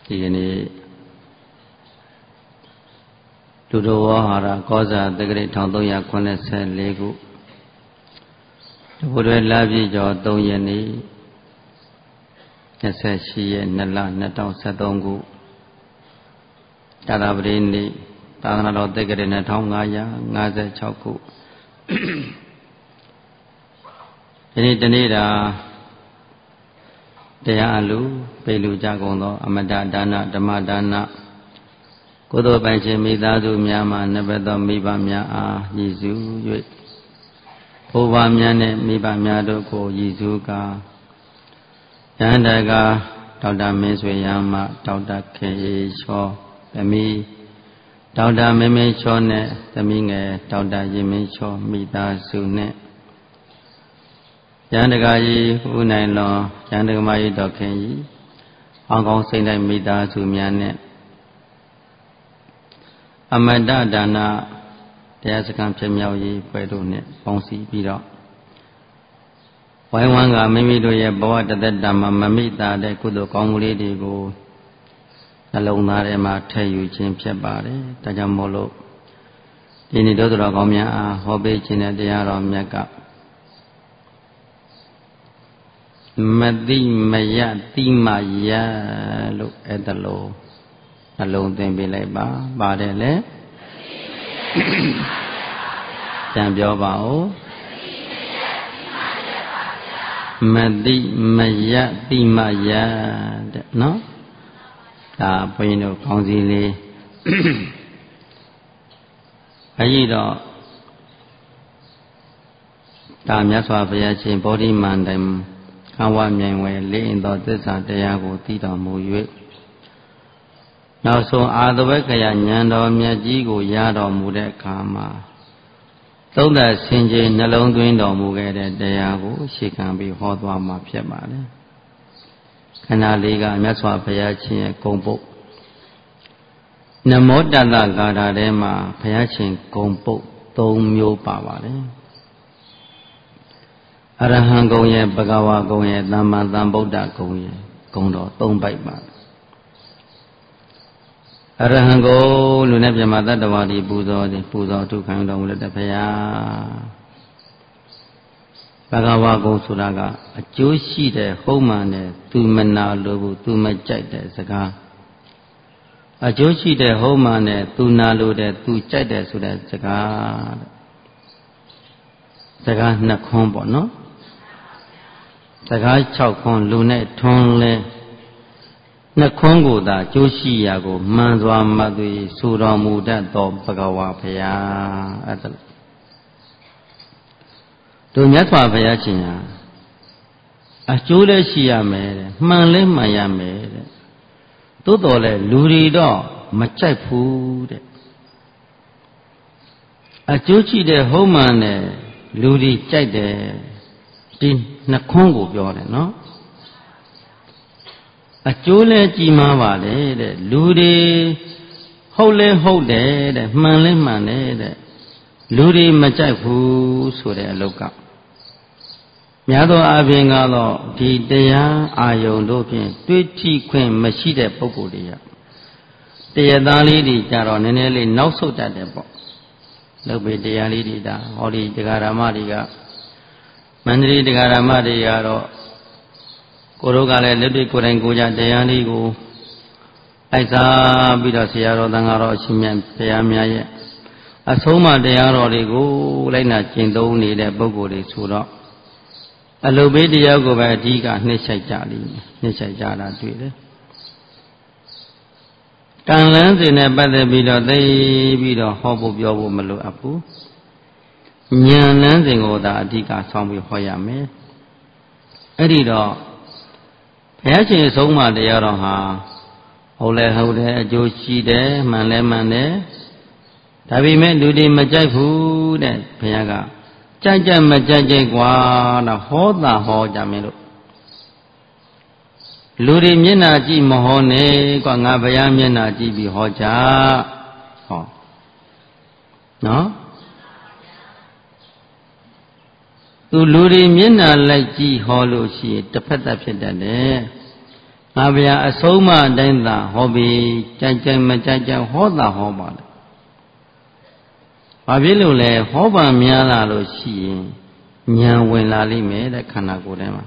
ဒီကနေ့လူတော်ဝါဟာရကောဇာတက္ကရာ1384ခုတဘုရွယ်လပြည့်ကျော်3ရက်နေ့28ရက်2လ2013ခုတာသပတေးနေ့သာသနာတော်တက္ကရာ2556ခုဒီနေ့တနေ့တာတရားအလူပေလူကြကုန်သောအမတဒါနဓမ္မဒါနကုသိုလ်ပိုင်ခြင်းမိသားစုများမှနှစ်ဘက်သောမိဘများအားရည်စူး၍ဘိုးဘွားများနှင့်မိဘများတို့ကိုရည်စူးကာယန္တကဒေါက်တာမင်းဆွေရမဒေါက်တာခေချောသမီးဒေါက်တာမင်းမင်းချောနဲ့သမီးငယ်ဒေါက်တာရင်မင်းချောမိသားစုနဲ့ယန္တကကြီးဦးနိုင်လွန်ယန္တကမကြီးဒေါက်ခင်ကြီးအောင်ကောင်းစိတ်တိုင်းမိသားစုများနဲ့အမတဒါနတရားစခန်းဖြစ်မြောက်ရေးဖွဲ့တို့နဲ့ပေါင်းစည်းပြီးတော့ဝိုင်းဝန်းကမိမိတို့ရဲ့ဘဝတသက်တာမှာမမိတာတဲ့ကုသိုလ်ကောင်းမှုလေးတွေကိုနှလုံးသားထဲမှာထည့်ယူခြင်းဖြစ်ပါတယ်။ဒါကြောင့်မို့လို့ဒီနေ့တို့တော်ကောင်းများအားဟောပေးခြင်းတဲ့တရားတော်မြတ်ကမတိမယတိမယလို့အဲ့ဒါလို့နှလုံးသွင်းပေးလိုက်ပါပါတယ်လေပြန်ပြောပါဦးမတိမယတိမယတဲ့နော်ဒါဘုန်းကြီးတို့ကောင်းစီလေးအဲဒီတော့ဒါမြတ်စွာဘုရားရှင်ဗောဓိမန္တန်ခံဝမြိုင်ဝယ်လေးရင်သောသစ္စာတရားကိုသိတော်မူ၍နောက်ဆုံးအာသဝက္ခယဉာဏ်တော်မြတ်ကြီးကိုရတော်မူတဲ့အခါမှာသုံးသက်ဆင်ခြင်နှလုံးသွင်းတော်မူခဲ့တဲ့တရားကိုရှေ့ခံပြီးဟောသွားမှာဖြစ်ပါတယ်ခဏလေးကမြတ်စွာဘုရားရှင်ရဲ့ဂုဏ်ပုဒ်နမောတတ္တဂါထာထဲမှာဘုရားရှင်ဂုဏ်ပုဒ်3မျိုးပါပါတယ်အရဟံဂုဏ်ရဲ့ဘဂဝါဂုဏ်ရဲ့သမ္မာသမ္ဗုဒ္ဓဂုဏ်ရဲ့ဂုဏ်တော်3ပိုက်ပါအရဟံဂုဏ်လူနဲ့ပြမတ္တဝါဒီပူဇော်ထုခံတော်မူတဲ့ဘုရားဘဂဝါဂုဏ်ဆိုတာကအကျိုးရှိတဲ့ဟုတ်မှန်တဲ့သူမနာလို့ဘူးသူမကြိုက်တဲ့စကားအကျိုးရှိတဲ့ဟုတ်မှန်တဲ့သူနာလို့တဲ့သူကြိုက်တဲ့ဆိုတဲ့စကား2ခွန်းပေါ့နော်စကား6ခွန်းလူနဲ့ထွန်းလဲ2ခွန်းကိုသာကျိုးရှိရာကိုမှန်စွာမှတ်သွေဆိုတော်မူတတ်သောဘဂဝါဘုရားအဲ့ဒါတို့မြတ်စွာဘုရားရှင်ဟာအကျိုးလည်းရှိရမယ်တဲ့မှန်လည်းမှန်ရမယ်တဲ့သို့တော်လည်းလူတွေတော့မကြိုက်ဘူးတဲ့အကျိုးရှိတဲ့ဟုတ်မှန်တဲ့လူတွေကြိုက်တယ်ဒီ2ခွန်းကိုပြောတယ်နော်အကျိုးလဲကြည်မားပါလေတဲ့လူတွေဟုတ်လဲဟုတ်တယ်တဲ့မှန်လဲမှန်တယ်တဲ့လူတွေမကြိုက်ဘူးဆိုတဲ့အလုပ်ကများသောအားဖြင့်ကတော့ဒီတရားအာယုံတို့ဖြင့်တွေးကြည့်ခွင့်မရှိတဲ့ပုဂ္ဂိုလ်တွေကတရားသားလေးတွေကြတော့နည်းနည်းလေးနောက်ဆုတ်တတ်တယ်ပေါ့လုပ်ပေတရားလေးတွေဒါဟောဒီတရားဓမ္မတွေကမန္တလေးတရားဓမ္မတွေကတော့ကိုတို့ကလည်းလက်တွေ့ကိုယ်တိုင်ကိုယ်ကြတရားလေးကိုလိုက်စားပြီးတော့ဆရာတော်သံဃာတော်အရှင်မြတ်ဘုရားများရဲ့အဆုံးအမတရားတော်တွေကိုလိုက်နာကျင့်သုံးနေတဲ့ပုဂ္ဂိုလ်တွေဆိုတော့အလုဘေးတရားကိုပဲအဓိကနှိမ့်ဆိုင်ကြလိမ့်မယ်နှိမ့်ဆိုင်ကြတာတွေ့တယ်ကံလန်းစဉ်နဲ့ပတ်သက်ပြီးတော့သိပြီးတော့ဟောဖို့ပြောဖို့မလိုအပ်ဘူးဉာဏ်လန်းစဉ်ကိုသာအဓိကဆောင်းပြီးဟောရမယ်အဲ့ဒီတော့ဘုရားရှင်အဆုံးအမတရားတော်ဟာဟုတ်လဲဟုတ်တယ်အကျိုးရှိတယ်မှန်လဲမှန်တယ်ဒါပေမဲ့လူတွေမကြိုက်ဘူးတဲ့ဘုရားကကြိုက်ကြမကြိုက်ကြိုက်ကွာတော့ဟောတာဟောကြမယ်လို့လူတွေမျက်နှာကြည့်မဟောနဲ့ကွာငါဘုရားမျက်နှာကြည့်ပြီးဟောကြဟောနော်သူလူတွေမျက်နှာလိုက်ကြည့်ဟောလို့ရှိရင်တစ်ဖက်သက်ဖြစ်တတ်တယ်ငါဗျာအဆုံးမအတိုင်းသာဟောပြီးကြိုက်ကြိုက်မကြိုက်ကြိုက်ဟောတာဟောပါလေဘာဖြစ်လို့လဲဟောပါများလာလို့ရှိရင်ဉာဏ်ဝင်လာလိမ့်မယ်တဲ့ခန္ဓာကိုယ်ထဲမှာ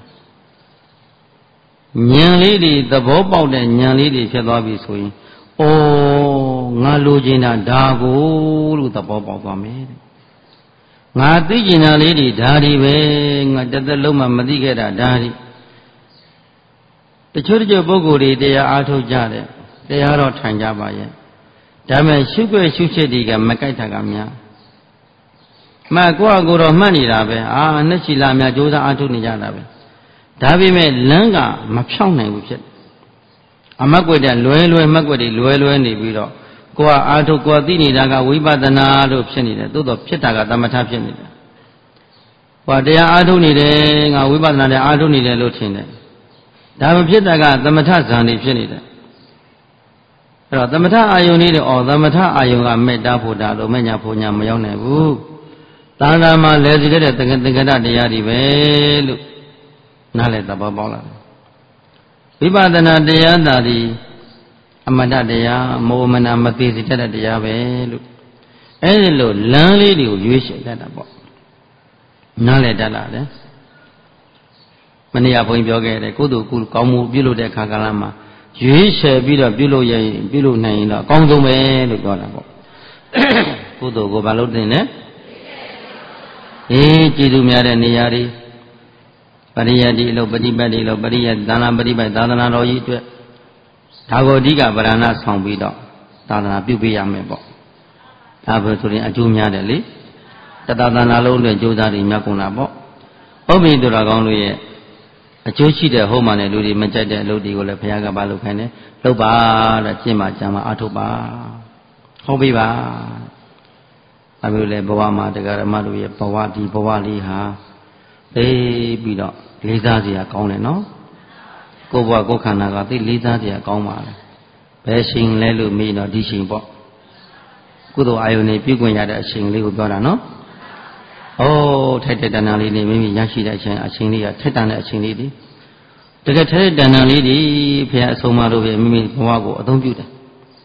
ဉာဏ်လေးတွေသဘောပေါက်တဲ့ဉာဏ်လေးတွေဖြစ်သွားပြီဆိုရင်ဩငါလိုချင်တာဒါကိုလို့သဘောပေါက်သွားမယ်တဲ့ငါသိကျင်တာလေးတွေဒါတွေပဲငါတစ်သက်လုံးမှမသိခဲ့တာဒါတွေတချို့ပုဂ္ဂိုလ်တွေတရားအားထုတ်ကြတယ်တရားတော့ထိုင်ကြပါရဲ့ဒါပေမဲ့ရှုွက်ရှုချက်တွေကမကြိုက်တာကများမှကိုယ့်အကိုတော့မှတ်နေတာပဲနှစ်ချီလာများကြိုးစားအားထုတ်နေကြတာပဲဒါပေမဲ့လမ်းကမဖြောင်းနိုင်ဘူးဖြစ်အမတ်ကွက်တဲ့လွယ်မှတ်ကွက်တွေလွယ်နေပြီးတော့ကိုယ်ကအားထုတ်ကိုယ်သိနေတာကဝိပဿနာလို့ဖြစ်နေတယ်သို့တော့ဖြစ်တာကသမထဖြစ်နေတယ်ဟောတရားအားထုတ်နေတယ်ငါဝိပဿနာနဲ့အားထုတ်နေတယ်လို့ထင်တယ်ဒါမဖြစ်တာကသမထဇန်နေဖြစ်နေတယ်အဲ့တော့သမထအာယုန်လေးတွေသမထအာယုန်ကမေတ္တာဖို့တာလို့မညာဖို့ညာမရောက်နိုင်ဘူးသာသနာမှာလဲစီတဲ့သင်္ကတတရားတွေပဲလို့နားလည်သဘောပေါက်လာတယ်ဝိပဿနာတရားသာဒီအမတ္တတရားမောမနာမသိစေတတ်တဲ့တရားပဲလို့အဲဒီလိုလမ်းလေးတွေကိုရွေးချယ်တတ်တာပေါ့နားလည်တတ်လာတယ်မနေ့ကဘုန်းကြီးပြောခဲ့တယ်ကုသိုလ်ကောင်းမှုပြုလုပ်တဲ့အခါကာလမှာရွေးချယ်ပြီးတော့ပြုလုပ်ရင်ပြုလုပ်နိုင်ရင်တော့အကောင်းဆုံးပဲလို့ပြောတာပေါ့ကုသိုလ်ကိုဘာလို့တင်လဲကျေးဇူးများတဲ့နေရာတွေပရိယတ်ဒီလို့ပฏิပတ်ဒီလို့ပရိယတ်သာနာပฏิပတ်သာသနာတော်ကြီးအတွက်ဒါကိုအဓိကဗရဏဆောင်ပြီးတော့သာသနာပြုပေးရမယ်ပေါ့ဒါပဲဆိုရင်အကျိုးများတယ်လေတသသာနာလုံးအတွက်ကြိုးစားပြီးမြတ်ကုန်တာပေါ့ဟုတ်ပြီသူတော်ကောင်းတို့ရဲ့အကျိုးရှိတဲ့ဟုတ်မှလည်းလူတွေမကြိုက်တဲ့အလုပ်တွေကိုလည်းဘုရားကဘာလုပ်ခိုင်းတယ်လုပ်ပါတဲ့ကျင့်ပါကြံပါအထုတ်ပါဟုတ်ပြီပါဒါမျိုးလေဘဝမှာတရားဓမ္မတို့ရဲ့ဘဝဒီဘဝလေးဟာသိပြီးတော့လေးစားစရာကောင်းတယ်နော်ကိုယ်ဘဝကိုယ်ခန္ဓာကသိလေးစားစရာကောင်းပါလေဘယ်ရှင်လဲလို့မေးတော့ဒီရှင်ပေါ့ကုသိုလ်အာယုန်နေပြုခွင့်ရတဲ့အရှင်လေးကိုပြောတာနော်ထိုက်တဲ့တဏ္ဍာလေးနေမိမိရရှိတဲ့အချိန်လေးကထိုက်တန်တဲ့အချိန်လေးဒီတကယ်ထိုက်တဲ့တဏ္ဍာလေးဒီဘုရားအဆုံးအမလို့ပဲမိမိဘဝကိုအသုံးပြုတယ်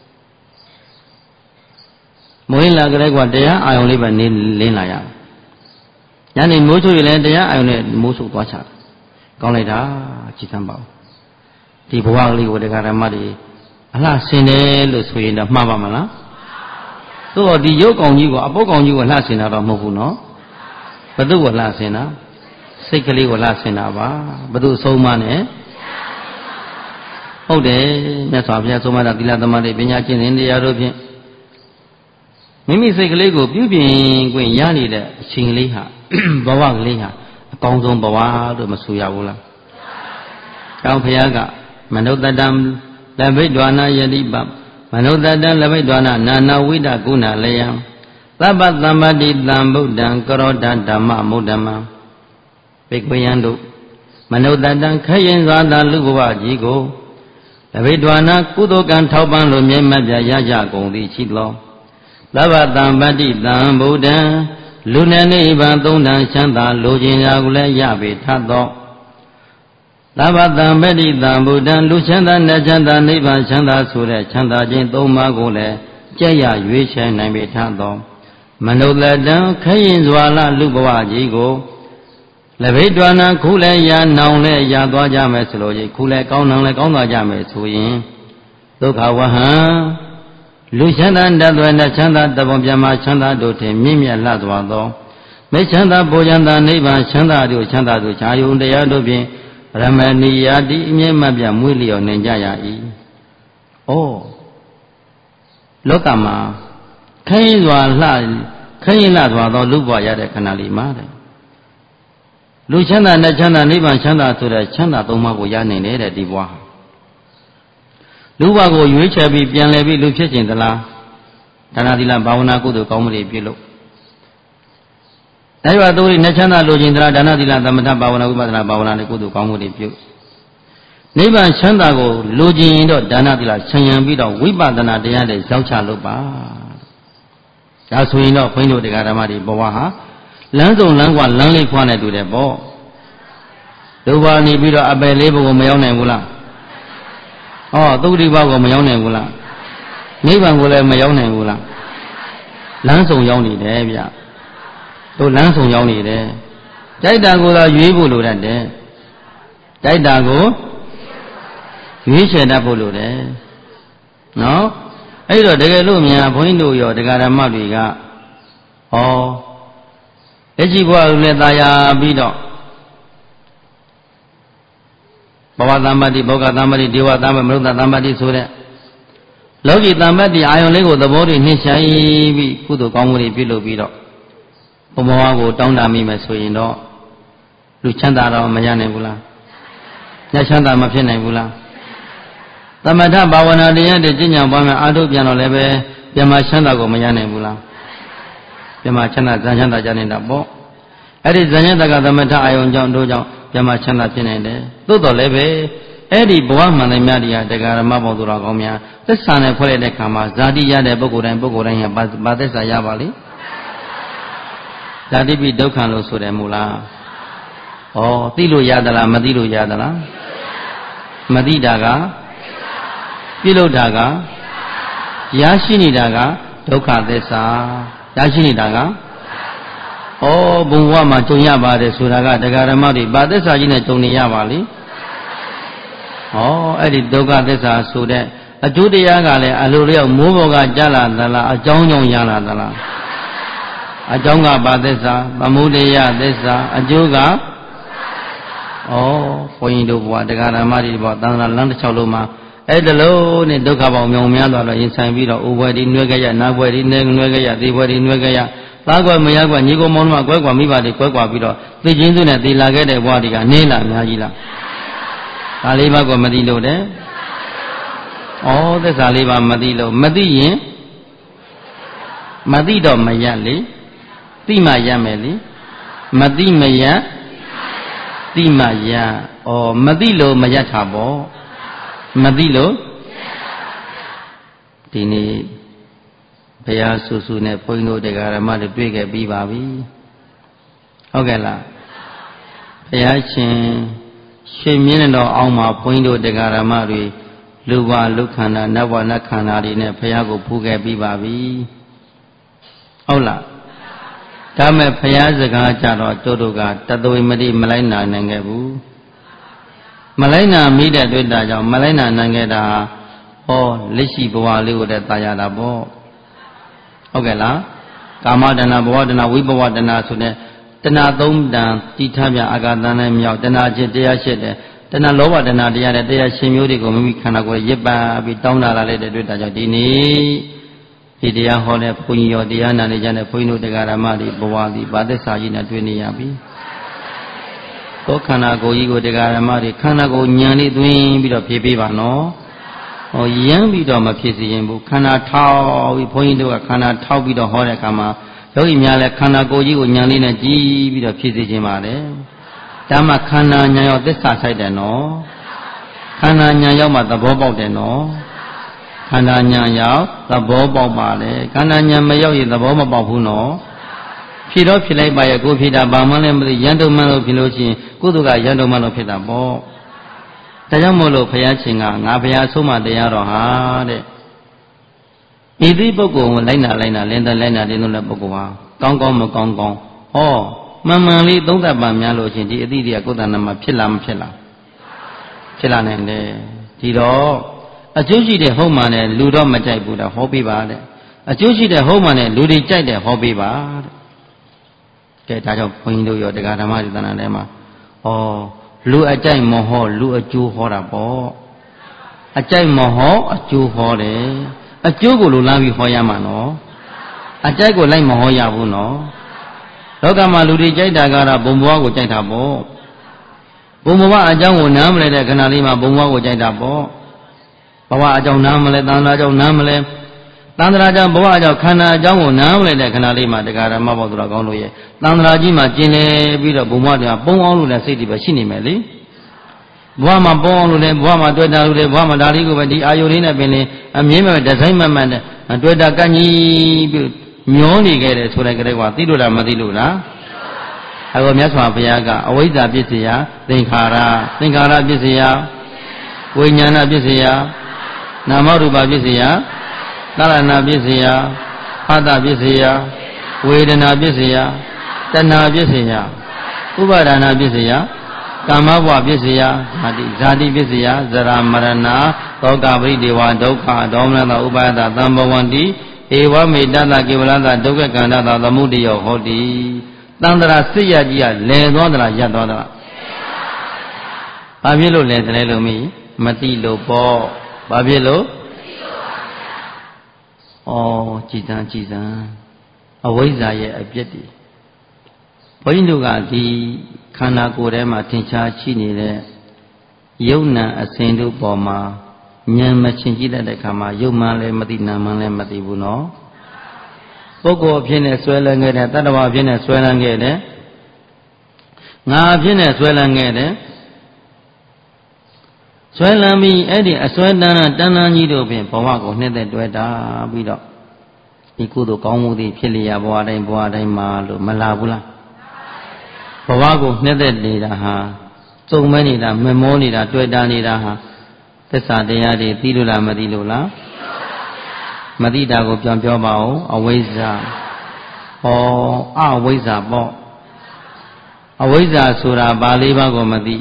မွေးလာကြတဲ့ကွာတရားအာယုန်လေးပဲနေလင်းလာရညနေမိုးချုပ်ရင်လည်းတရားအာယုန်နဲ့မိုးဆုပ်သွားချတယ်ကောင်းလိုက်တာကြည်သမ်းပါဦးဒီဘဝကလေးကိုတရားဓမ္မတွေအလှဆင်တယ်လို့ဆိုရင်တော့မှားပါမလားသို့တော့ဒီရုပ်ကောင်ကြီးကိုအပုတ်ကောင်ကြီးကိုလှဆင်တာတော့မဟုတ်ဘူးနော်ဘသူ့ကိုလှဆင်တာစိတ်ကလေးကိုလှဆင်တာပါဘသူအဆုံးမနဲ့ဟုတ်တယ်မြတ်စွာဘုရားဆုံးမတာသီလသမာဓိပညာကျင့်စဉ်တရားတို့ဖြင့်မိမိစိတ်ကလေးကိုပြုပြင်ခွင့်ရနေတဲ့အချိန်လေးဟာဘဝကလေးဟာအကောင်းဆုံးဘဝလို့မဆိုရဘူးလား။ကောင်းဘုရားကမနုဿတံလဘိဒ္ဓဝနာယတိပမနုဿတံလဘိဒ္ဓဝနာနာနာဝိဒကုဏလယံသဗ္ဗသမ္ပတိတံဗုဒ္ဓံကရောဓဓမ္မမုဒ္ဓမံဘေကွေယံတို့မနုဿတံခရင်စွာသာလူဘဝကြီးကိုလဘိဒ္ဓဝနာကုသိုလ်ကံထောက်ပံ့လို့မြဲမြတ်ပြရကြကုန်သည်ရှိသောသဗ္ဗသမ္ပတိတံဗုဒ္ဓံလူနဲ့နိဗ္ဗာန်သုံးတန်ချမ်းသာလိုချင်ရာကိုလည်းရပေထသောသဗ္ဗတံပတိတံဗုဒ္ဓံလူချမ်းသာနဲ့ချမ်းသာနိဗ္ဗာန်ချမ်းသာဆိုတဲ့ချမ်းသာခြင်းသုံးပါးကိုလည်းကြက်ရရွေးချယ်နိုင်ပေထသောမနုဿတံခရင်စွာလလူဘဝကြီးကိုလဘိဒ္ဓဝနာခုလည်းရနောင်လည်းရသွားကြမယ်ဆိုလို့ခုလည်းကောင်းနောင်လည်းကောင်းသွားကြမယ်ဆိုရင်ဒုက္ခဝဟံလူချမ်းသာတတ်သွဲနဲ့ချမ်းသာတပုံပြမချမ်းသာတို့ထင်မြင့်မြတ်လှသွားသောမေချမ်းသာပူချမ်းသာနိဗ္ဗာန်ချမ်းသာတို့ချမ်းသာတို့ခြာယုံတရားတို့ဖြင့်ရမဏီယာတိအမြဲမပြမွေးလျော်နိုင်ကြရ၏။လောကမှာခရင်စွာလှသွားသောလူဘဝရတဲ့ခဏလေးမှာတဲ့လူချမ်းသာနဲ့ချမ်းသာနိဗ္ဗာန်ချမ်းသာဆိုတဲ့ချမ်းသာသုံးပါးကိုရနိုင်တယ်တဲ့ဒီဘဝဟာလူဘကိုရွေးချယ်ပြီးပြန်လဲပြီးလူဖြစ်ခြင်းသလားဒါနသီလဘာဝနာကုသိုလ်ကောင်းမှုတွေပြုလို့ဒါကြောင့်သူတို့နဲ့ချမ်းသာလိုခြင်းသလားဒါနသီလသမထဘာဝနာဝိပဿနာဘာဝနာနဲ့ကုသိုလ်ကောင်းမှုတွေပြုနိဗ္ဗာန်ချမ်းသာကိုလိုချင်ရင်တော့ဒါနသီလဆံရံပြီးတော့ဝိပဿနာတရားတွေရောက်ချလုပ်ပါဒါဆိုရင်တော့ဘုန်းကြီးတို့တရားဓမ္မတွေဘဝဟာလမ်းစုံလမ်းကွာလမ်းလေးခွာနေတူတယ်ပေါ့ဒုဘာနေပြီးတော့အပယ်လေးဘုံကိုမရောက်နိုင်ဘူးလားသုတ်တိဘကိုမရောက်နိုင်ဘူးလားနိဗ္ဗာန်ကိုလည်းမရောက်နိုင်ဘူးလားလမ်းဆောင်ရောက်နေတယ်ဗျတို့လမ်းဆောင်ရောက်နေတယ်ကြိုက်တာကိုသာရွေးဖို့လိုတတ်တယ်ကြိုက်တာကိုရွေးချယ်တတ်ဖို့လိုတယ်နော်အဲ့တော့တကယ်လို့များဘုန်းကြီးတို့ရောတရားဓမ္မတွေကလက်ရှိဘဝကိုလည်းသာယာပြီးတော့ဘဝသမ္ပတ္တိဘောဂသမ္ပတ္တိဒေဝသမ္ပတ္တိမနုဿသမ္ပတ္တိဆိုတဲ့လောကီသမ္ပတ္တိအာယုန်လေးကိုသဘောတည်းနှိမ့်ဆိုင်ပြီးကုသိုလ်ကောင်းမှုတွေပြုလုပ်ပြီးတော့ဘုံဘဝကိုတောင်းတမိမယ်ဆိုရင်တော့လူချမ်းသာတော့မရနိုင်ဘူးလားညချမ်းသာမဖြစ်နိုင်ဘူးလားသမထဘာဝနာတရားတွေကျင့်ကြံပွားများအားထုတ်ပြန်တော့လည်းပဲပြမချမ်းသာကိုမရနိုင်ဘူးလားပြမချမ်းသာဇာချမ်းသာကြနေတာပေါ့အဲ့ဒီဇာချမ်းသာကသမထအာယုန်ကြောင့်တို့ကြောင့်ပြမချမ်းသာဖြစ်နိုင်တယ်သို့တော်လည်းပဲအဲ့ဒီဘဝမှန်တယ်များတရားတရားဓမ္မပေါင်းသူတော်ကောင်းများသစ္စာနဲ့ဖွဲ့လိုက်တဲ့ခါမှာဇာတိရတဲ့ပုဂ္ဂိုလ်တိုင်းဟာဘာသစ္စာရပါလိမ့်ဇာတိပိဒုက္ခလို့ဆိုတယ်မို့လားသိလို့ရသလားမသိလို့ရသလားမသိတာကပြုလုပ်တာကရရှိနေတာကဒုက္ခသစ္စာရရှိနေတာကဘုံဘဝမှာကြုံရပါတယ်ဆိုတာကတရားဓမ္မတွေဘာသစ္စာကြီးနဲ့ကြုံနေရပါလိမ့်အဲ့ဒီဒုက္ခသစ္စာဆိုတဲ့အကျိုးတရားကလည်းအလိုလျောက်မိုးဘောကကြားလာသလားအကြောင်းကြောင့်ရလာသလားအကြောင်းကဘာသစ္စာသမုဒယသစ္စာအကျိုးကဘုန်းကြီးတို့ဘဝတရားဓမ္မတွေဘဝသံဃာလမ်းတစ်လျှောက်လုံးမှာအဲ့ဒါလို့နဲ့ဒုက္ခပေါင်းမြောင်များသွားတော့ရင်ဆိုင်ပြီးတော့အိုဘွယ်ဒီနှွဲကြရနာဘွယ်ဒီနှွဲကြရသေဘွယ်ဒီနှွဲကြရသားကွယ်မရကွယ်ညီကိုမောင်နှမကွဲကွာမိဘတွေကွဲကွာပြီးတော့သိချင်းစုနဲ့သေလာခဲ့တဲ့ဘဝတွေကနေလာအများကြီးလားဒါလေးပါးကမသိလို့တဲ့သစ္စာလေးပါးမသိလို့မသိရင်မသိတော့မရလေသိမှရမယ်လေမသိမရသိမှရမသိလို့မရတာပေါ့မသိလို့ဒီနေ့ဘုရားဆူဆူနဲ့ဘုန်းကြီးတို့တရားဓမ္မတွေတွေ့ခဲ့ပြီးပါပြီဟုတ်ကဲ့လားဘုရားရှင်ရွှေမြင့်တော်အောင်မှာဘုန်းကြီးတို့တရားဓမ္မတွေလူဘလူခန္ဓာနတ်ဘနတ်ခန္ဓာတွေနဲ့ဘုရားကိုဖူးခဲ့ပြီးပါပြီဟုတ်လားဒါမဲ့ဘုရားစကားကြတော့တို့ကတသွေမတိမလိုက်နာနိုင်ခဲ့ဘူးမလိုက်နာမိတဲ့တွေ့တာကြောင့်မလိုက်နာနိုင်ခဲ့တာလက်ရှိဘဝလေးကိုတည်းသာရတာပေါ့ဟုတ်ကဲ့လားကာမတဏဘဝတဏဝိဘဝတဏဆိုတဲ့တဏသုံးတန်တိထပြအာဂတန်နဲ့မြောက်တဏချင်းတရားရှိတဲ့တဏလောဘတဏတရားတဲ့တရားရှင်မျိုးတွေကိုမိမိခန္ဓာကိုယ်ရစ်ပပြီးတောင်းတာလာလိုက်တဲ့တွေ့တာကြောင့်ဒီနေ့ဒီတရားဟောတဲ့ဘုန်းကြီးရောတရားနာနေကြတဲ့ဘုန်းကြီးတို့တရားဓမ္မတွေဘဝသည်ဗာသစ္စာကြီးနဲ့တွေ့နေရပြီသောခန္ဓာကိုယ်ကြီးကိုတရားဓမ္မတွေခန္ဓာကိုယ်ဉာဏ်လေးသွင်းပြီးတော့ဖြည့်ပေးပါနော်ရမ်းပြီးတော့မဖြစ်စေရင်ဘူးခန္ဓာထောက်ပြီးဘုန်းကြီးတို့ကခန္ဓာထောက်ပြီးတော့ဟောတဲ့အခါမှာယောဂီများလည်းခန္ဓာကိုယ်ကြီးကိုဉာဏ်လေးနဲ့ကြည့်ပြီးတော့ဖြည့်စေခြင်းပါတယ်ဒါမှခန္ဓာဉာဏ်ရောသစ္စာဆိုင်တယ်နော်ခန္ဓာဉာဏ်ရောက်မှသဘောပေါက်တယ်နော်ခန္ဓာဉာဏ်ရောက်သဘောပေါက်ပါလေခန္ဓာဉာဏ်မရောက်ရင်သဘောမပေါက်ဘူးနော်ဖြစ်တော့ဖြစ်လိုက်ပါရဲ့ကိုဖြစ်တာဘာမှလည်းမသိရန်တုံမှန်လို့ဖြစ်လို့ရှိရင်ကုသိုလ်ကရန်တုံမှန်လို့ဖြစ်တာပေါ့ဒါကြောင့်မို့လို့ဘုရားရှင်ကငါဘုရားဆုံးမတရားတော်ဟာတဲ့ဤသည့်ပုဂ္ဂိုလ်ကိုလိုက်နာလင်းတဲ့ပုဂ္ဂိုလ်ဟာကောင်းကောင်းမကောင်းကောင်းမှန်မှန်လေးသုံးသပ်ပါများလို့ရှင်ဒီအတိတွေကကိုယ်တဏ္ဍမှာဖြစ်လားမဖြစ်လားဖြစ်လာနိုင်တယ်ဒီတော့အကျိုးရှိတဲ့ဟုတ်မှန်နဲ့လူတော့မကြိုက်ဘူးလားဟောပေးပါတဲ့အကျိုးရှိတဲ့ဟုတ်မှန်နဲ့လူတွေကြိုက်တယ်ဟောပေးပါတဲ့ဒါကြောင့်ဘုန်းကြီးတို့ရောတရားဓမ္မတွေတဏ္ဍာထဲမှာလူအကြိုက်မဟောလူအကျိုးဟောတာပေါ့အကြိုက်မဟောအကျိုးဟောတယ်အကျိုးကိုလူလမ်းပြီးဟောရမှာနော်အကြိုက်ကိုလိုက်မဟောရဘူးနော်လောကမှာလူတွေကြိုက်တာကတော့ဘုံဘဝကိုကြိုက်တာပေါ့ဘုံဘဝအကြောင်းကိုနားမလဲတဲ့ခဏလေးမှာဘုံဘဝကိုကြိုက်တာပေါ့ဘဝအကြောင်းနားမလဲသံဃာအကြောင်းနားမလဲသံဃာအကြောင်းဘဝအကြောင်းခန္ဓာအကြောင်းကိုနားမလဲတဲ့ခဏလေးမှာတရားဓမ္မဘောသူတော်ကောင်းတို့ရဲ့သံဃာကြီးမှာကျင်လေပြီးတော့ဘုံဘဝတွေကပုံအောင်လို့လည်းစိတ်တွေပဲရှိနေမယ်လေဘဝမှာပုံအောင်လို့လည်းဘဝမှာတွေ့တာလို့လည်းဘဝမှာဒါလေးကိုပဲဒီအာယုလေးနဲ့ပင်လေအမြင်မဲ့ဒီဇိုင်းမှန်မှန်နဲ့တွေ့တာကန့်ကြီးပြီးမျောနေခဲ့တယ်ဆိုတဲ့ကြတဲ့ကသိလို့လားမသိလို့လားအခုမြတ်စွာဘုရားကအဝိဇ္ဇာပစ္စယသင်္ခါရပစ္စယဝဝိညာဏပစ္စယနာမရူပပစ္စယကာလနာပစ္စယဖသပစ္စယဝေဒနာပစ္စယတဏှာပစ္စယဥပါဒနာပစ္စယကာမဘဝပစ္စယဇာတိပစ္စယဇရာမရဏသောကပရိဒေဝဒုက္ခဒေါမနတဥပါဒသံဘဝန္တိဧဝမေတ္တကေဝလတဒုက္ခကန္တသသမုဒိယောဟောတိတန္တရာစစ်ရကြီးကလဲသွားသလားရပ်သွားသလားဘာဖြစ်လို့လဲတယ်လို့မသိလို့ပေါ့ဘာဖြစ်လို့ကြည်စံအဝိဇ္ဇာရဲ့အပြစ်တွေဘုန်းကြီးတို့ကဒီခန္ဓာကိုယ်ထဲမှာထင်ရှားရှိနေတဲ့ယုံနာအစဉ်တို့ပေါ်မှာဉာဏ်မချင်းကြည့်တတ်တဲ့အခါမှာယုံမှလည်းမသိနာမှလည်းမသိဘူးနော်ပုဂ္ဂိုလ်အဖြစ်နဲ့ဆွဲလန်းခဲ့တဲ့တတ္တဝါအဖြစ်နဲ့ဆွဲလန်းခဲ့တဲ့ငါအဖြစ်နဲ့ဆွဲလန်းခဲ့တဲ့ဆွဲလန်းပြီးအဲ့ဒီအစွဲတန်းကြီးတို့ဖြင့်ဘဝကိုနှစ်သက်တွဲတာပြီးတော့ဒီကုသိုလ်ကောင်းမှုတွေဖြစ်လျာဘဝတိုင်းမှာလို့မလာဘူးလားဘဝကိုနှစ်သက်နေတာဟာစုံမဲနေတာမမောနေတာတွေ့တာနေတာဟာသစ္စာတရားတွေသိလို့လားမသိလို့လားမသိတာကိုပြောပါဦးအဝိဇ္ဇာအဝိဇ္ဇာပေါ့အဝိဇ္ဇာဆိုတာဘာလေးပါးကိုမသိ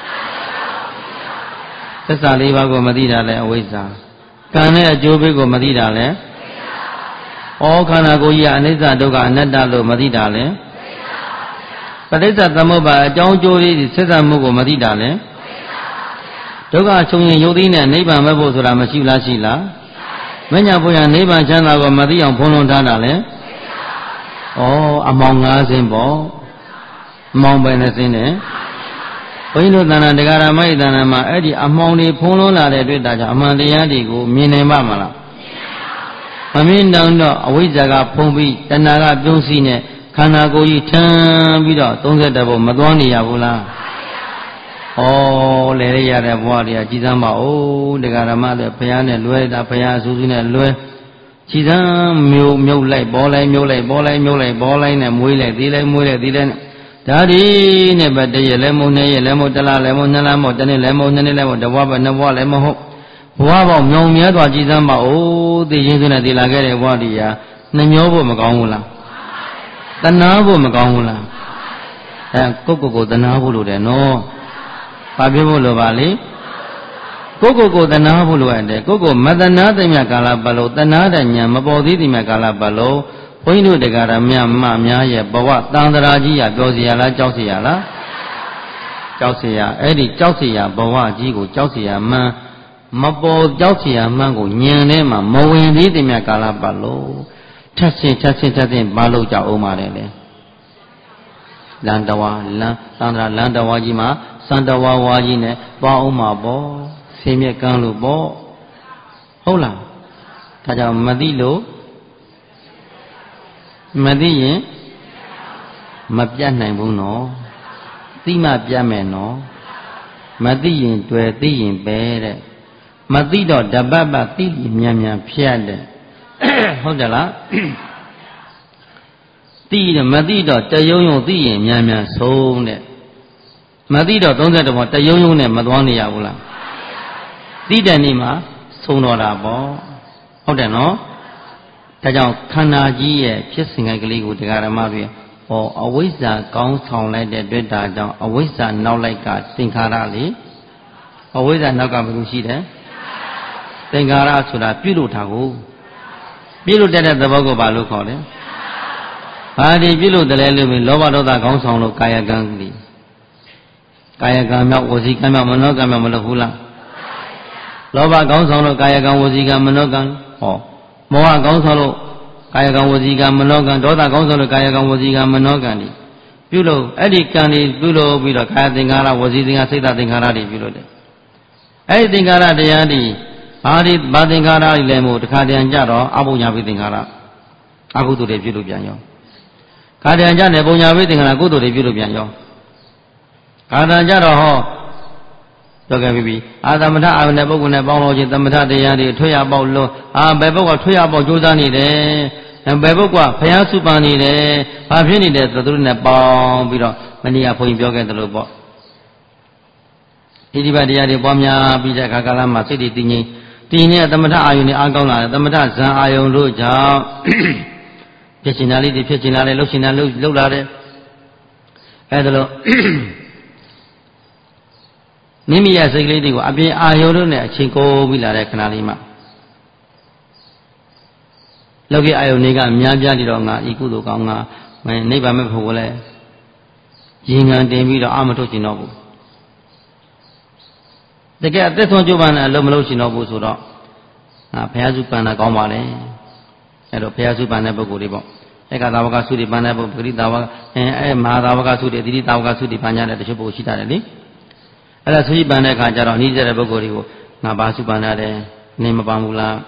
သစ္စာလေးပါးကိုမသိတာလဲအဝိဇ္ဇာကံနဲ့အကျိုးပေးကိုမသိတာလဲခန္ဓာကိုယ်ကြီးကအနိစ္စဒုက္ခအနတ္တလို့မသိတာလဲပဋိစ္စသမုပ္ပါအကြောင်းကျိုးလေးဆက်ဆံမှုကိုမသိတာလဲဒုက္ခချုပ်ရင်ယုတ်သိနဲ့နိဗ္ဗာန်မဲ့ဖို့ဆိုတာမရှိလားရှိလားမညာဘုရားနိဗ္ဗာန်ချမ်းသာကိုမသိအောင်ဖုံးလွှမ်းထားတာလဲအမောင်၅ဆင်းပေါ့အမောင်ပဲနဲ့ဆင်းတယ်ဘုန်းကြီးတို့သဏ္ဍာန်တရားဓမ္မ၏သဏ္ဍာန်မှာအဲ့ဒီအမောင်တွေဖုံးလွှမ်းလာတဲ့အတွက်ဒါကြောင့်အမှန်တရားတွေကိုမြင်နိုင်ပါမလားမမြင်တော့အဝိဇ္ဇာကဖုံးပြီးတဏှာကပြုံးစီနဲ့ခန္ဓာကိုယ်ကြီးထမ်းပြီးတော့30ဘုံမသွားနေရဘူးလားလဲရတဲ့ဘဝတွေကကြည်စမ်းပါဦးတရားဓမ္မတွေဘုရားနဲ့လွဲတာဘုရားအစူးစူးနဲ့လွဲကြည်စမ်းမြုပ်လိုက်ပေါ်လိုက်မြုပ်လိုက်ပေါ်လိုက်မြုပ်လိုက်ပေါ်လိုက်နဲ့မွေးလိုက်သေးလိုက်မွေးလိုက်သေးလိုက်ဒါဒီနဲ့ပဲတရက်လဲမုံ2ရက်လဲမုံ1လလဲမုံ2လမုံ1နှစ်လဲမုံ2နှစ်လဲမုံ1ဘဝပဲ2ဘဝလဲမဟုတ်ဘဝပေါင်းမြောင်မြဲစွာကြည်စမ်းပါဦးသိရင်စွနဲ့တည်လာခဲ့တဲ့ဘဝတရားနှမျောဖို့မကောင်းဘူးလားတဏှာဖို့မကောင်းဘူးလားကိုယ်တဏှာဖို့လို့တယ်နော်ဘာဖြစ်ဖို့လိုပါလိကိုယ်တဏှာဖို့လိုရတယ်ကိုယ်မတဏှာသိမြကာလပတ်လို့တဏှာတဲ့ညာမပေါ်သေးသိမြကာလပတ်လို့ဘုန်းကြီးတို့တရားဓမ္မများရဲ့ဘဝတန်တရာကြီးရပြောเสียလားကြောက်เสียလားကြောက်เสียအဲ့ဒီကြောက်เสียဘဝကြီးကိုကြောက်เสียမှန်မပေါ်ကြောက်เสียမှန်ကိုညံထဲမှာမဝင်သေးသိမြကာလပတ်လို့ထပ်ဆင်းဘာလို့ကြောက်အောင်ပါတယ်လေလန်တဝါလန်သန္တရာလန်တဝါကြီးမှာစံတဝါဝါကြီးနဲ့သွားအောင်မှာပေါ့ဆင်းမြက်ကန်းလို့ပေါ့ဟုတ်လားဒါကြောင့်မသိလို့မသိရင်မပြတ်နိုင်ဘူးနော်သိမှပြတ်မယ်နော်မသိရင်တွေ့သိရင်ပဲတဲ့မသိတော့တပတ်ပတ်သိပြီးမြန်ဖြတ်တဲ့ဟုတ်တယ်လားသိတယ်မသိတော့တယုံသိရင်မြန်ဆုံးတဲ့မသိတော့30ဘောတယုံနဲ့မသွားနေရဘူးလားသိတဲ့နေ့မှာဆုံးတော့တာပေါ့ဟုတ်တယ်နော်ဒါကြောင့်ခန္ဓာကြီးရဲ့ဖြစ်စဉ်ကလေးကိုတရားဓမ္မတွေအဝိဇ္ဇာကောင်းဆောင်လိုက်တဲ့တွေ့တာကြောင့်အဝိဇ္ဇာနောက်လိုက်ကသင်္ခါရလေအဝိဇ္ဇာနောက်ကဘယ်လိုရှိတယ်သင်္ခါရဆိုတာပြုလို့ထားကိုပြုလို့တဲ့သဘောကိုဘာလို့ခေါ်လဲဘာဒီပြုလို့တလဲလို့ပြီးလောဘဒေါသကောင်းဆောင်လို့ကာယကံကြီးကာယကံမြောက်ဝစီကံမြောက်မနောကံမြောက်မလို့ဘူးလားလောဘကောင်းဆောင်လို့ကာယကံဝစီကံမနောကံမောဟကောင်းဆောင်လို့ကာယကံဝစီကံမနောကံဒေါသကောင်းဆောင်လို့ကာယကံဝစီကံမနောကံဒီပြုလို့အဲ့ဒီကံတွေပြုလို့ပြီးတော့ကာယသင်္ခါရဝစီသင်္ခါရစိတ်သင်္ခါရတွေပြုလို့တယ်အဲ့ဒီသင်္ခါရတရားတွေဘာသင်္ခါရတွေလဲမို့တခါတည်းကြတော့အဘုညာပိသင်္ခါရအကုသိုလ်တွေပြုလို့ပြန်ရောခါတည်းကြတယ်ဘုညာပိသင်္ခါရကုသိုလ်တွေပြုလို့ပြန်ရောခါတည်းကြတော့ပြောခဲ့ပြီသမထအာရုံနဲ့ပုဂ္ဂိုလ်နဲ့ပေါင်းလို့ချင်းသမထတရားတွေထွေရပေါက်လို့ဘယ်ပုဂ္ဂိုလ်ထွေရပေါက်ကြိုးစားနေတယ်ဘယ်ပုဂ္ဂိုလ်ဘုရားစုပန်နေတယ်ဘာဖြစ်နေတယ်သူတို့နဲ့ပေါင်းပြီးတော့မနေ့ကဘုန်းကြီးပြောခဲ့တယ်လို့ပေါ့ဒီဘတရားတွေပွားများပြီးတဲ့အခါကာလမှာစိတ်တွေတည်ငြိမ်တည်နေတဲ့သမထအာယုန်တွေအားကောင်းလာတယ်သမထဇံအာယုန်တို့ကြောင့်ဖြစ်ချင်တာလေးတွေဖြစ်ချင်လာတယ်လှုပ်ချင်တာလှုပ်လာတယ်အဲဒါလို့မိမိရဲ့စိတ်ကလေးတွေကိုအပြင်အာယုန်တို့နဲ့အချိန်ကိုပြီးလာတဲ့ခဏလေးမှာလောကီအာယုန်တွေကများပြားနေတော့ငါဤကုသိုလ်ကောင်းငါနိဗ္ဗာန်မဲ့ဖို့လဲရင်ငံတင်ပြီးတော့အာမထုတ်ချင်တော့ဘူးတကယ်အသက်ဆုံးကြိုးပမ်းတဲ့အလုံးမလုံးချင်တော့ဘူးဆိုတော့ငါဘုရားစုပန်တာကောင်းပါလေအဲ့တော့ဘုရားစုပန်တဲ့ပုဂ္ဂိုလ်တွေပေါ့ဧကသာဝကသုတိပန်တဲ့ပုဂ္ဂိုလ်ပရိသာဝကမဟာသာဝကသုတိသီတိသာဝကသုတိပန်ကြတဲ့တချို့ပုဂ္ဂိုလ်ရှိတာလေအဲ့ဒါသုတိပန်တဲ့အခါကျတော့အနည်းတဲ့ပုဂ္ဂိုလ်တွေကိုငါဘာစုပန်ရတယ်နေမပန်ဘူးလား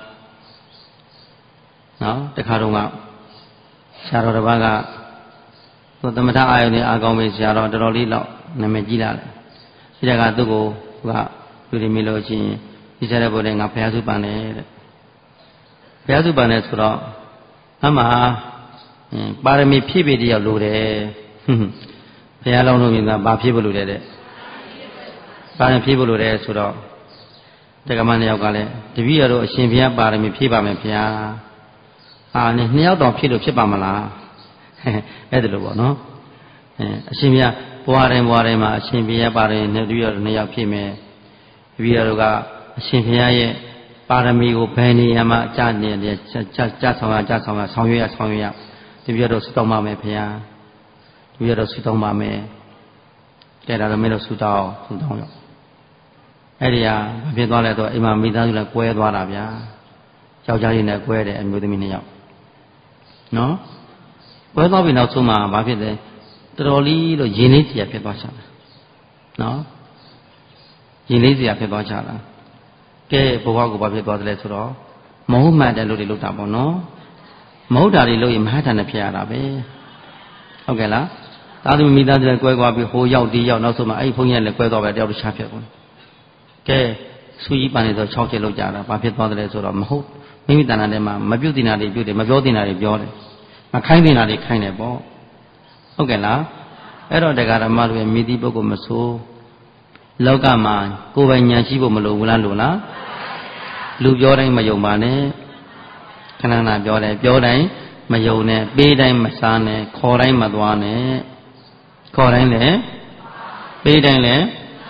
နော်တခါတော့ကဆရာတော်တစ်ပါးကသူသမထအာယုန်နဲ့အာကောင်းပြီဆရာတော်တော်တော်လေးတော့နာမည်ကြီးလာတယ်ဒီတက်ကသူ့ကိုသူကလူတွေမေးလို့ချင်းဒီဆရာတဲ့ဘုရားငါဘုရားစုပန်တယ်တဲ့ဘုရားစုပန်တယ်ဆိုတော့အမှပါရမီဖြည့်ပြည့်တယောက်လိုတယ်ဘုရားလုံးလို့မြင်တာဘာဖြည့်ဖို့လိုတယ်တဲ့ပါရမီဖြည့်ဖို့လိုတယ်ဆိုတော့တက္ကမနှစ်ယောက်ကလည်းတပည့်ရတော့အရှင်ဘုရားပါရမီဖြည့်ပါမယ်ဘုရားနှစ်ယောက်တော့ဖြစ်လို့ဖြစ်ပါမလားအဲ့ဒါလိုပေါ့နော်အရှင်ဘုရားဘွားတိုင်းမှာအရှင်ဘုရားပါရမီနှစ်ယောက်ဖြစ်မယ်တပည့်ရတော့ကအရှင်ဘုရားရဲ့ပါရမီကိုဘယ်နေရာမှာအကျနေတယ်ကြဆောင်ရွက်ရတပည့်ရတော့ဆုတောင်းပါမယ်ဘုရားတပည့်ရတော့ဆုတောင်းပါမယ်ကဲဒါတော့မင်းတို့ဆုတောင်းရောအဲ့ဒီဟာဘာဖြစ်သွားလဲဆိုအိမ်မှာမိသားစုလည်းကွဲသွားတာဗျာယောက်ျားလေးနဲ့ကွဲတယ်အမျိုးသမီးနှစ်ယောက်နော်ကွဲသွားပြီနောက်ဆုံးမှာဘာဖြစ်လဲတော်တော်လေးလို့ရင်လေးစရာဖြစ်သွားချတာနော်ရင်လေးစရာဖြစ်သွားချတာကဲဘဝကိုဘာဖြစ်သွားသလဲဆိုတော့မဟုတ်မှန်တယ်လို့တွေလုပ်တာပေါ့နော်မဟုတ်တာတွေလုပ်ရင်မဟာတန်နဲ့ဖြစ်ရတာပဲဟုတ်ကဲ့လားသာသမီမိသားစုလည်းကွဲသွားပြီဟိုရောက်ဒီရောက်နောက်ဆုံးမှာအဲ့ဒီဘုန်းကြီးလည်းကွဲသွားပဲတယောက်တစ်ခြားဖြစ်ကုန်ကဲဆူကြီးပန်နေဆို6ချက်လောက်ကြတာဘာဖြစ်သွားသလဲဆိုတော့မဟုတ်မိမိတဏ္ဍာထဲမှာမပြုတ်တင်တာတွေပြုတ်တယ်မပြောတင်တာတွေပြောတယ်မခိုင်းတင်တာတွေခိုင်းတယ်ပေါ့ဟုတ်ကဲ့လားအဲ့တော့တရားဓမ္မတွေမိသည့်ပုဂ္ဂိုလ်မဆိုးလောကမှာကိုယ်ပိုင်ဉာဏ်ရှိဖို့မလိုဘူးလားလို့လားလူပြောတိုင်းမယုံပါနဲ့ခဏခဏပြောတယ်ပြောတိုင်းမယုံနဲ့ပေးတိုင်းမစားနဲ့ခေါ်တိုင်းမသွားနဲ့ခေါ်တိုင်းလည်းပေးတိုင်းလည်း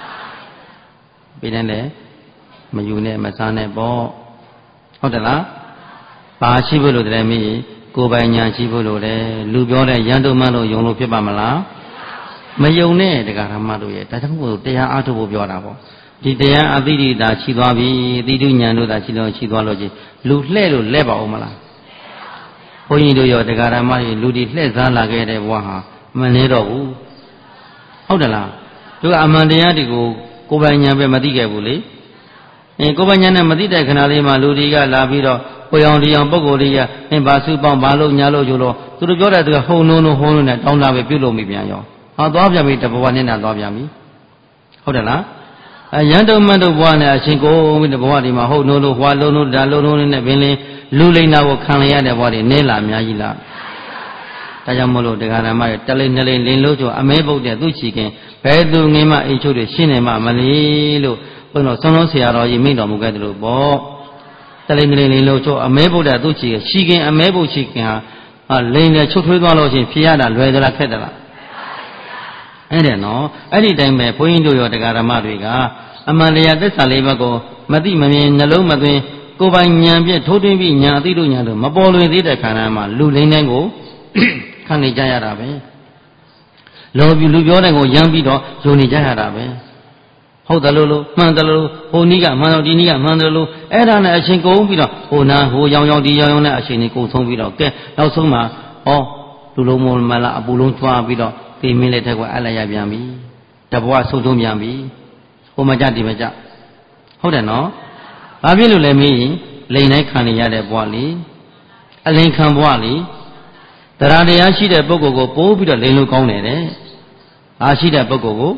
မယူနဲ့မစားနဲ့ပေါ့ဟုတ်တယ်လားဘာရှိဖို့လို့တည်းမီးကိုယ်ပိုင်ညာရှိဖို့လို့တယ်လူပြောတဲ့ရန်တုံမန်းလို့ယုံလို့ဖြစ်ပါမလားမယုံနဲ့တရားဓမ္မတို့ရဲ့ဒါကြောင့်မို့တရားအားထုတ်ဖို့ပြောတာပေါ့ဒီတရားအသိဉာဏ်သာရှိသွားပြီအသိဉာဏ်တို့သာရှိသွားလို့ချင်းလူလှဲ့လို့လဲပါအောင်မလားဘုန်းကြီးတို့ရောတရားဓမ္မတွေလူတွေလှဲ့စားလာခဲ့တဲ့ဘဝဟာမနေတော့ဘူးဟုတ်တယ်လားသူကအမှန်တရားတွေကိုကိုယ်ပိုင်ညာပဲမသိခဲ့ဘူးလေကိုယ်ပိုင်ညာနဲ့မသိတဲ့ခဏလေးမှာလူတွေကလာပြီးတော့ကိုရောင်ဒီအောင်ပုဂ္ဂိုလ်တွေကဘာစုပေါင်းဘာလို့ညာလို့ကျလို့သူတို့ပြောတဲ့သူကဟုံလုံးနဲ့တောင်းတာပဲပြုတ်လို့မိပြန်ရောသွားပြန်ပြီတဘဝနဲ့သွားပြန်ပြီဟုတ်တယ်လားရန်တုံမန်တုံဘဝနဲ့အရှင်ကိုပြီးတဘဝဒီမှာဟုတ်လို့ဟွာလုံးဒါလုံးနဲ့ပင်လင်းလူလိမ္မာကိုခံရတဲ့ဘဝတွေနဲလာအများကြီးလားဒါကြောင့်မို့လို့တရားဓမ္မရဲ့တလိမ့်နှလိမ့်လင်းလို့ကျော်အမဲပုတ်တဲ့သူ့ချီခင်ဘယ်သူငင်းမအိမ်ချုပ်တွေရှင်းနေမှမလီလို့ဘုန်းတော်ဆွမ်းတော်ဆရာတော်ကြီးမိန့်တော်မူခဲ့တယ်လို့ပေါ့တလိမ့်နှလိမ့်လင်းလို့ကျော်အမဲပုတ်တဲ့သူ့ချီခင်ရှီခင်အမဲပုတ်ချီခင်ဟာလိမ့်နဲ့ချုပ်ထွေးသွားလို့ချင်းဖြေရတာလွယ်သလားခက်သလားအဲ့ဒါနော်အဲ့ဒီတိုင်းပဲဘုန်းကြီးတို့ရောတရားဓမ္မတွေကအမှန်တရားသစ္စာလေးပါးကိုမသိမမြင်နှလုံးမသွင်းကိုယ်ပိုင်ဉာဏ်ဖြင့်ထိုးထွင်းပြီးဉာဏ်အသိတို့ဉာဏ်တို့မပေါ်လွင်သေးတဲ့ခန္ဓာမှာလူလိမ့်တိုင်းကိုခံနေကြရတာပဲလူပြောတဲ့ကိုရမ်းပြီးတော့ယုံနေကြရတာပဲဟုတ်တယ်လို့မှန်တယ်လို့ဟိုနီးကမှန်တော့ဒီနီးကမှန်တယ်လို့အဲ့ဒါနဲ့အချိန်ကုန်ပြီးတော့ဟိုနာဟိုရောင်ဒီရောင်နဲ့အချိန်ကြီးကုန်ဆုံးပြီးတော့ကဲနောက်ဆုံးမှာလူလုံးမလားအပူလုံးကျွားပြီးတော့ဒီမင်းလေးထက်ကအလိုက်ရပြန်ပြီတဘဝဆုံးဆုံးပြန်ပြီဟိုမကြဒီမကြဟုတ်တယ်နော်ဘာဖြစ်လို့လဲမင်းလိန်တိုင်းခံနေရတဲ့ဘဝလေအလိန်ခံဘဝလေတရားတရားရှိတဲ့ပုဂ္ဂိုလ်ကိုပိုးပြီးတော့လိန်လို့ကောင်းတယ်တဲ့အားရှိတဲ့ပုဂ္ဂိုလ်ကို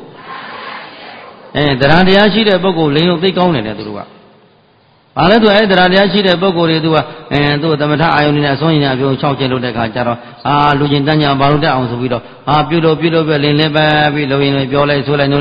တရားတရားရှိတဲ့ပုဂ္ဂိုလ်လိန်လို့သိကောင်းတယ်တဲ့သူတို့ကဘာလဲသူတရားတရားရှိတဲ့ပုဂ္ဂိုလ်တွေသူကသူ့သမထအာယုန်နဲ့အစွမ်းရည်နဲ့အပြုံး6ချက်လို့တဲ့ခါကျတော့လူချင်းတန်းညာဘာလို့တက်အောင်ဆိုပြီးတော့ပြုလို့ပဲလင်းလဲပဲပြီးလုံရင်ပြောလိုက်ဆိုလိုက်နှုံးလိုက်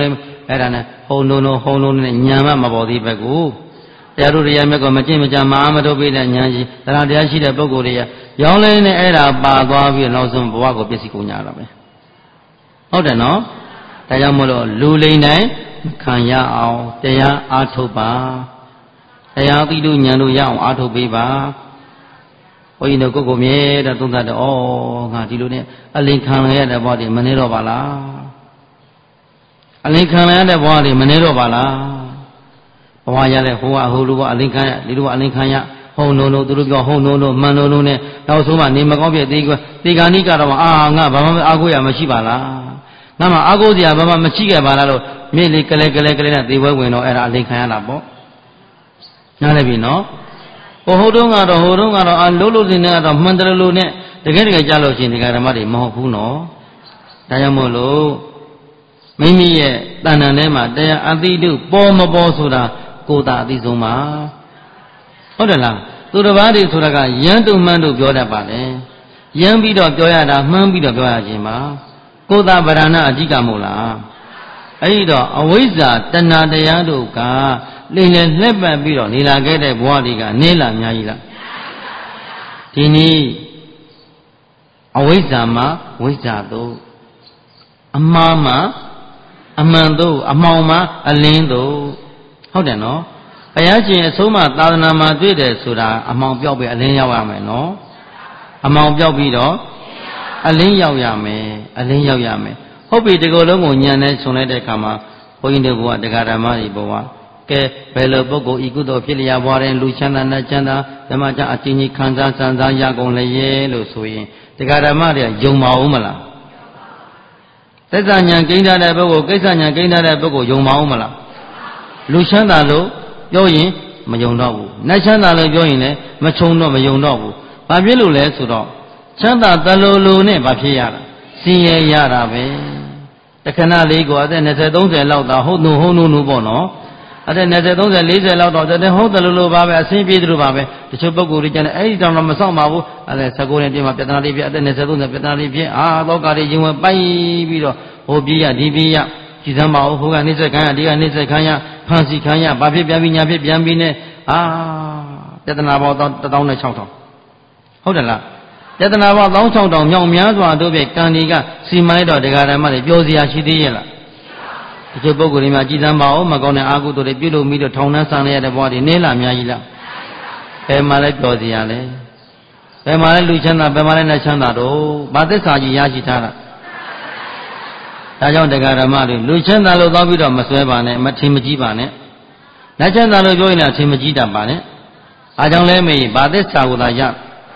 အဲ့ဒါနဲ့ဟုံလုံးနဲ့ညာမပေါ်သေးပဲကိုတရားတို့တရားမြတ်ကမကျင့်မကြမအားမထုတ်ပေးတဲ့ညာကြီးတရားတရားရှိတဲ့ပုဂ္ဂိုလ်တွေကရောင်းလဲနဲ့အဲ့ဒါပါသွားပြီးနောက်ဆုံးဘဝကိုပြည့်စည်ကုန်ကြတာပဲဟုတ်တယ်နော်ဒါကြောင့်မို့လို့လူလိန်တိုင်းခံရအောင်တရားအားထုတ်ပါတရားသိလို့ဉာဏ်လို့ရအောင်အားထုတ်ပေးပါဘုန်းကြီးတို့ကိုမြဲတဲ့သုံးသပ်တော့ဩငါဒီလိုနဲ့အလင်ခံရတဲ့ဘဝတွေမနေတော့ပါလားအလင်ခံရတဲ့ဘဝတွေမနေတော့ပါလားဘဝရတဲ့ဟိုလိုကအလင်ခံရဒီလိုကအလင်ခံရဟုံလုံးသူတို့ပြောဟုံလုံးမှန်လုံးနဲ့နောက်ဆုံးမှနေမကောင်းပြသေးကွတေဂာနိကတော့ငါဘာမှအားကိုးရမရှိပါလားငါမှအားကိုးစရာဘာမှမရှိခဲ့ပါလားလို့မြေလေးကလေးနဲ့သေပွဲဝင်တော့အဲ့ဒါအလင်ခံရတာပေါ့နားလည်ပြီနော်ဟိုတုန်းကတော့လို့စင်နေတော့မှန်တယ်လို့နဲ့တကယ်ကြားလို့ရှိရင်ဒီကဓမ္မတွေမဟုတ်ဘူးနော်ဒါကြောင့်မို့လို့မိမိရဲ့တဏ္ဍာထဲမှာတရားအသိတုပေါ်မပေါ်ဆိုတာကိုယ်သာအသိဆုံးပါဟုတ်တယ်လားသူတစ်ပါးတွေဆိုတာကယန်းတုမှန်းတို့ပြောတတ်ပါလေယန်းပြီးတော့ပြောရတာမှန်းပြီးတော့ပြောရခြင်းပါကိုယ်သာဗရဏအဓိကမို့လားအဲ့ဒီတော့အဝိဇ္ဇာတဏှာတရားတို့ကလိမ့်လေလှက်ပတ်ပြီးတော့နေလာခဲ့တဲ့ဘဝတွေကနေလာအများကြီးလားဒီနေ့အဝိဇ္ဇာမှာဝိဇ္ဇာတို့အမှားမှာအမှန်တို့အမှောင်မှာအလင်းတို့ဟုတ်တယ်နော်ဘုရားရှင်အဆုံးမသာသနာမှာတွေ့တယ်ဆိုတာအမှောင်ပြောက်ပြီးအလင်းရောက်ရမယ်နော်အမှောင်ပြောက်ပြီးတော့အလင်းရောက်ရမယ်ဟုတ်ပြီဒီကိုယ်လုံးကိုညံနေခြုံလိုက်တဲ့အခါမှာဘုန်းကြီးတို့ဘုရားတရားဓမ္မတွေဘုရားကဲဘယ်လိုပုဂ္ဂိုလ်ဤကုသိုလ်ဖြစ်လျာဘွားတဲ့လူချမ်းသာနဲ့ချမ်းသာဓမ္မကြအချင်းကြီးခံစားစံစားရကုန်လေလို့ဆိုရင်တရားဓမ္မတွေယုံပါဦးမလားသစ္စာဉာဏ်ကိန်းထားတဲ့ပုဂ္ဂိုလ်ကိစ္စဉာဏ်ကိန်းထားတဲ့ပုဂ္ဂိုလ်ယုံပါဦးမလားလူချမ်းသာလို့ပြောရင်မယုံတော့ဘူးနတ်ချမ်းသာလို့ပြောရင်လည်းမချုံတော့မယုံတော့ဘူးဘာဖြစ်လို့လဲဆိုတော့ချမ်းသာတလူနဲ့ဘာဖြစ်ရတာစင်ရရတာပဲတခဏလေးကိုအသက်20 30လောက်သာဟုတ်နုပေါ့နော်အသက်20 30 40လောက်တော့တဲ့ဟုတ်တယ်လို့ပါပဲအဆင်ပြေတယ်လို့ပါပဲတချို့ပုဂ္ဂိုလ်တွေကျန်တယ်အဲ့ဒီတောင်တော့မဆောင်ပါဘူးအဲ့ဒါ19နှစ်ပြည့်မှာပြဿနာလေးပြအသက်20 30ပြဿနာလေးပြလောကတွေရင်ဝင်ပိုက်ပြီးတော့ဟိုပြေးရဒီပြေးရကြည်စမ်းပါဦးဟိုကနှိမ့်ဆက်ခံရဒီကနှိမ့်ဆက်ခံရဖန်စီခံရဘာဖြစ်ပြန်ပြီးညာဖြစ်ပြန်ပြီးနဲ့ပြဿနာပေါင်း16000ဟုတ်တယ်လားပြဿနာပေါင်း16000မြောက်များစွာတို့ပြကံဒီကစီမိုင်းတော့တရားဓမ္မတွေပြောစရာရှိသေးရဲ့လားဒီလိုပုဂ္ဂိုလ်တွေမှာကြည်စမ်းပါဦးမကောင်းတဲ့အာဟုတို့တွေပြုလုပ်ပြီးတော့ထောင်နှန်းဆံရတဲ့ဘဝတွေနေလာအများကြီးလားဘယ်မှာလဲပြောစရာလဲဘယ်မှာလဲလူချမ်းသာဘယ်မှာလဲနတ်ချမ်းသာတော့ဘာသစ္စာကြီးရရှိထားတာဒါကြောင့်တရားဓမ္မတွေလူချမ်းသာလို့သောပြီးတော့မဆွဲပါနဲ့မထင်မကြီးပါနဲ့နတ်ချမ်းသာလို့ပြောရင်လည်းထင်မကြီးတတ်ပါနဲ့အားကြောင့်လဲမေးဘာသစ္စာကိုသာရ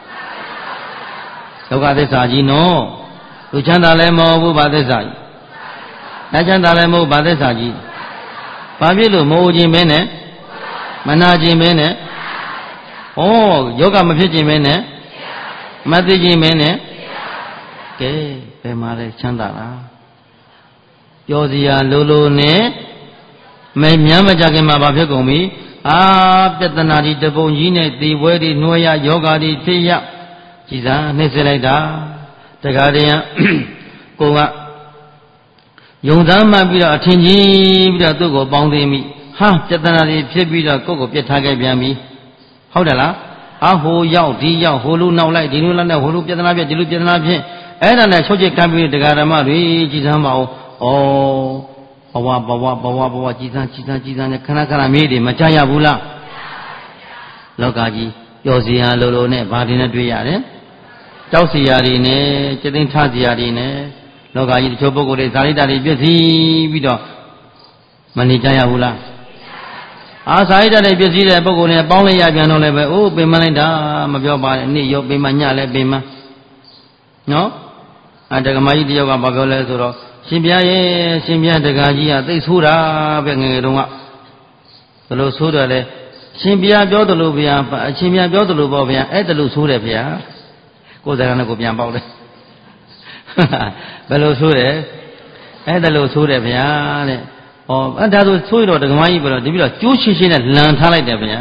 ဒုက္ခသစ္စာကြီးနော်လူချမ်းသာလည်းမဟုတ်ဘူးဘာသစ္စာကြီးနတ်ချမ်းသာလည်းမဟုတ်ဘာသစ္စာကြီးဘာဖြစ်လို့မဟုတ်ခြင်းမင်းနဲ့မနာခြင်းမင်းနဲ့ယောဂမဖြစ်ခြင်းမင်းနဲ့မသိခြင်းမင်းနဲ့ကဲဘယ်မှာလဲချမ်းသာလားပြောစရာလိုနဲ့မမြမ်းမကြခင်မှာဘာဖြစ်ကုန်ပြီပြဿနာဒီတပုံကြီးနဲ့ဒီပွဲဒီနှွှဲရယောဂါဒီဖြစ်ရကြည်စားနှိမ့်ဆက်လိုက်တာတခါတည်းကိုကယုံသားမှပြီးတော့အထင်ကြီးပြီးတော့သူ့ကိုပေါင်းသိမိပြဿနာတွေဖြစ်ပြီးတော့ကိုယ့်ကိုပြစ်ထားခဲ့ပြန်ပြီဟုတ်တယ်လားဟိုရောက်ဒီရောက်ဟိုလူနောက်လိုက်ဒီလူနောက်နဲ့ဟိုလူပြဿနာဖြစ်ဒီလူပြဿနာဖြစ်အဲ့ဒါနဲ့ချုပ်ချစ်ကမ်းပြီးတရားဓမ္မတွေကြည်စမ်းပါဦးဘဝကြည်စမ်းနဲ့ခဏမေးတယ်မကြရဘူးလားလောကကြီးပျော်စရာလိုနဲ့ဘာတွေနဲ့တွေ့ရတယ်ကြောက်စရာတွေနဲ့စိတ်သိမ်းထစရာတွေနဲ့လောကကြီးတချို့ပုဂ္ဂိုလ်တွေဇာတိတာတွေပြည့်စည်ပြီးတော့မနေကြရဘူးလားဇာတိတာတွေပြည့်စည်တဲ့ပုဂ္ဂိုလ်တွေပေါင်းလိုက်ရပြန်တော့လည်းပဲပင်မလိုက်တာမပြောပါနဲ့နေ့ရောပင်မညလည်းပင်မနော်တက္ကမကြီးတယောက်ကဘာပြောလဲဆိုတော့ရှင်ပြရဲ့ရှင်ပြတက္ကကြီးကသိဆိုးတာပဲငယ်တုန်းကဘယ်လိုဆိုးတယ်လဲရှင်ပြပြောတယ်လို့ဗျာအရှင်ပြပြောတယ်လို့ပေါ့ဗျာအဲ့ဒါလို့ဆိုးတယ်ဗျာကိုယ်စကားနဲ့ကိုပြန်ပေါက်တယ်ဘယ်လိုဆိုးတယ်အဲ့ဒါလို့ဆိုးတယ်ဗျာတဲ့ဒါဆိုဆိုးရတော့ဒကမကြီးဘယ်လိုဒီပြီးတော့ကျိုးရှင်းရှင်းနဲ့လန်ထားလိုက်တယ်ဗျာ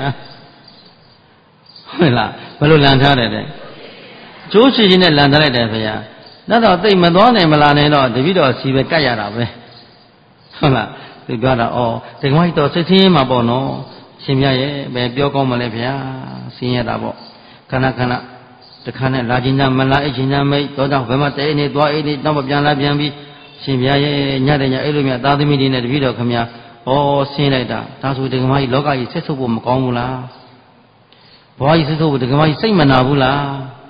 ဟုတ်လားဘယ်လိုလန်ထားတယ်တဲ့ကျိုးရှင်းရှင်းနဲ့လန်ထားလိုက်တယ်ဗျာဒါတော့သိမသွားနိုင်မလာနိုင်တော့တပြီးတော့စီပဲကတ်ရတာပဲဟုတ်လားသူပြောတာဩဒကမကြီးတော့စိတ်ဆင်းရဲမှာပေါ့နော်ရှင်မြတ်ရဲ့ပဲပြောကောင်းမလဲဗျာဆင်းရဲတာပေါ့ခဏခဏတခါနဲ့လာခြင်းမလားအိတ်ခြင်းမိတ်တော့ကြောင့်ဘယ်မှာတဲနေသွားအိတ်နေတော့မပြန်လာပြန်ပြီးရှင်မြတ်ရဲ့ညတဲ့ညအဲ့လိုမြတ်သာသမီတွေနဲ့တပည့်တော်ခမညာဩဆင်းလိုက်တာဒါဆိုဒကမကြီးလောကကြီးဆက်ဆုပ်ဖို့မကောင်းဘူးလားဘဝကြီးဆက်ဆုပ်ဖို့ဒကမကြီးစိတ်မနာဘူးလား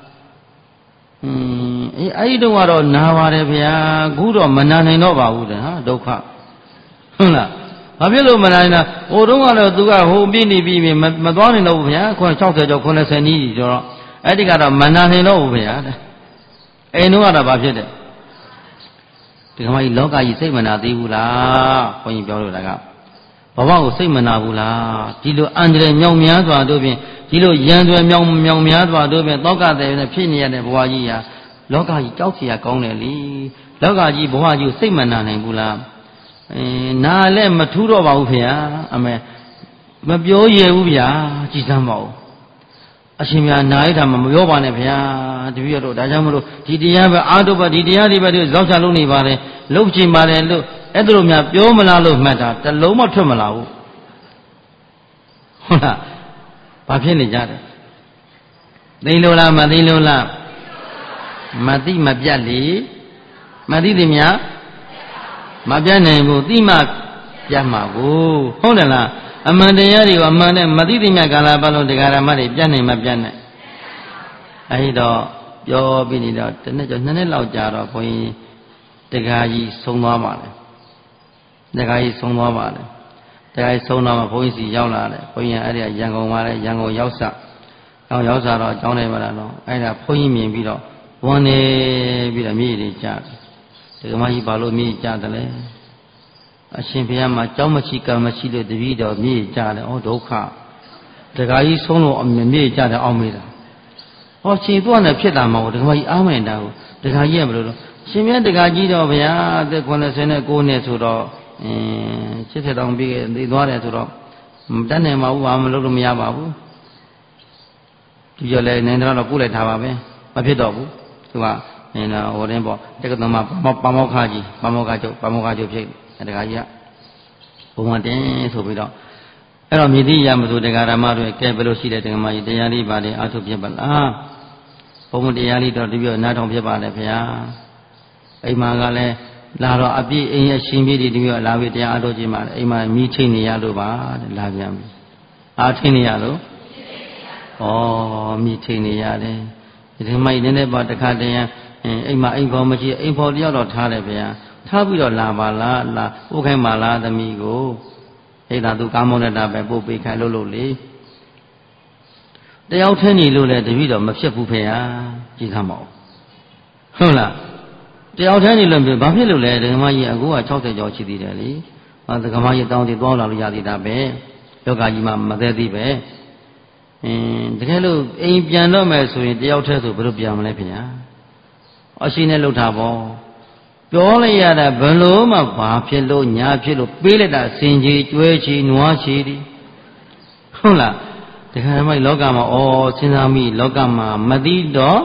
အဲ့ဒီတော့ကတော့နာပါတယ်ဗျာခုတော့မနာနိုင်တော့ပါဘူးတဲ့ဟာဒုက္ခဟုတ်လားဘာဖြစ်လို့မနာနိုင်တာဟိုတုန်းကတော့သူကဟိုပြည့်နေပြီမသွားနိုင်တော့ဘူးဗျာ60ကျော်90နီးကြီးတော့အဲ့ဒီကတော့မနာနိုင်တော့ဘူးဗျာတဲ့အိမ်တော့ကတော့ဘာဖြစ်တယ်ဒီကမကြီးလောကကြီးစိတ်မနာသေးဘူးလားဘုန်းကြီးပြောလို့တာကဘဝကိုစိတ်မနာဘူးလားဒီလိုအန္တရာယ်မြောင်များစွာတို့ဖြင့်ဒီလိုရန်တွေမြောင်များစွာတို့ဖြင့်တောကတဲ့နဲ့ဖြစ်နေရတဲ့ဘဝကြီးဟာလောကကြီးကြောက်เสียကောင်းတယ်လေလောကကြီးဘဝကြီးကိုစိတ်မနာနိုင်ဘူးလားနာလည်းမထူးတော့ပါဘူးဖေ။အမေမပြောရဘူးဗျာကြည်စမ်းပါဦးအရှင်မြတ်နာရတာမပြောပါနဲ့ဗျာတပည့်တော်ဒါကြောင့်မလို့ဒီတရားပဲအာတုပဒီတရားတွေပဲဇောက်ချလုပ်နေပါတယ်လုပ်ချင်ပါတယ်လို့အဲ့ဒါလိုများပြောမလားလို့မှတ်တာတလုံးမထွက်မလာဘူးဟုတ်လားဘာဖြစ်နေကြတယ်သိလို့လားမသိလို့လားမသိမပြတ်လေမသိသည်များမပြတ်နိုင်ဘူးသိမှပြတ်မှာကိုဟုတ်တယ်လားအမှန်တရားတွေကိုအမှန်နဲ့မသိသည်များကာလပတ်လုံးတရားဓမ္မတွေပြတ်နိုင်မပြတ်နိုင်အဲဒီတော့ပြောပြီးနေတော့တစ်နှစ်ကျော်နှစ်နှစ်လောက်ကြာတော့ဘုန်းကြီးတရားကြီးဆုံးသွားပါလေတရားကြီးဆုံးသွားပါလေတရားကြီးဆုံးတော့ဘုန်းကြီးစီရောက်လာတယ်ဘုန်းကြီးအဲ့ဒီရန်ကုန်မှာလဲရန်ကုန်ရောက်စရောက်စားတော့အကြောင်းနေပါလားနော်အဲ့ဒါဘုန်းကြီးမြင်ပြီးတော့ဝန်နေပြီးတော့မြေကြီးကြားတယ်ဒကမကြီးဘာလို့မြေကြီးကြားတယ်လဲအရှင်ဘုရားမှာကြောင်းမရှိကံမရှိလို့တပည့်တော်မြေကြီးကြားတယ်ဩဒုက္ခဒကာကြီးဆုံးလို့မြေကြီးကြားတယ်အောင်းမေးတာဟောရှင်သူကလည်းဖြစ်တာမဟုတ်ဒကမကြီးအားမင်တာကိုဒကာကြီးကဘယ်လိုလဲရှင်မြတ်ဒကာကြီးတော့ဗျာအသက်89နှစ်ဆိုတော့80တောင်ပြည့်သိသွားတယ်ဆိုတော့မတတ်နိုင်ပါဘူးဘာမှလုပ်လို့မရပါဘူးဒီကြော်လဲနေတော့ကုလိုက်ထားပါပဲမဖြစ်တော့ဘူးသူကနေတာဟိုတင်းပေါ့တက္ကသိုလ်မှာပါမောက္ခကြီးပါမောက္ခချုပ်ဖြစ်ဒကာကြီးကဘုံမတင်ဆိုပြီးတော့အဲ့တော့မြည်တိရမဆိုဒကာဓမ္မတွေကဲဘယ်လိုရှိတဲ့ဒကာမကြီးတရားလေးပါလေအာထုဖြစ်ပါလားဘုံတရားလေးတော့တပြည့်နားထောင်ဖြစ်ပါလေဗျာအိမ်မှာကလည်းလာတော့အပြည့်အိမ်ရဲ့ရှင်ပြည့်တွေတပြည့်လာပြီးတရားအားထုတ်ခြင်းပါလေအိမ်မှာမိချိနေရလို့ပါတဲ့လာပြန်ပြီအားထင်းနေရလို့ဩမိချိနေရတယ်ဒီမိုက်နည်းနည်းပါတခါတည်းအိမ်မှာအိမ်ဖော်မရှိအိမ်ဖော်တယောက်တော့ထားတယ်ဗျာထားပြီးတော့လာပါလားလာပို့ခိုင်းပါလားသမီးကိုအဲ့ဒါသူကားမောင်းနေတာပဲပို့ပေးခိုင်းလို့လေတယောက်ထင်းနေလို့လဲတပည့်တော့မဖြစ်ဘူးဖေဟာကြည်သမောဟုတ်လားတယောက်ထင်းနေလို့ဘာဖြစ်လို့လဲဒကမကြီးအခုက60ကျော်ရှိသေးတယ်လေဒကမကြီးတောင်းတည်သွားလာလို့ရသေးတာပဲယောဂကြီးမှမသေးသေးပဲတကယ်လို့အိမ်ပြန်တော့မယ်ဆိုရင်တယောက်တည်းဆိုဘယ်လိုပြန်မလဲခင်ဗျာအရှိနဲ့လှုပ်တာပေါ့ပြောလိုက်ရတာဘယ်လိုမှဘာဖြစ်လို့ညာဖြစ်လို့ပေးလိုက်တာစင်ကြီးကျွဲချီနွားချီဒီဟုတ်လားတခါမှလောကမှာစဉ်းစားမိလောကမှာမသိတော့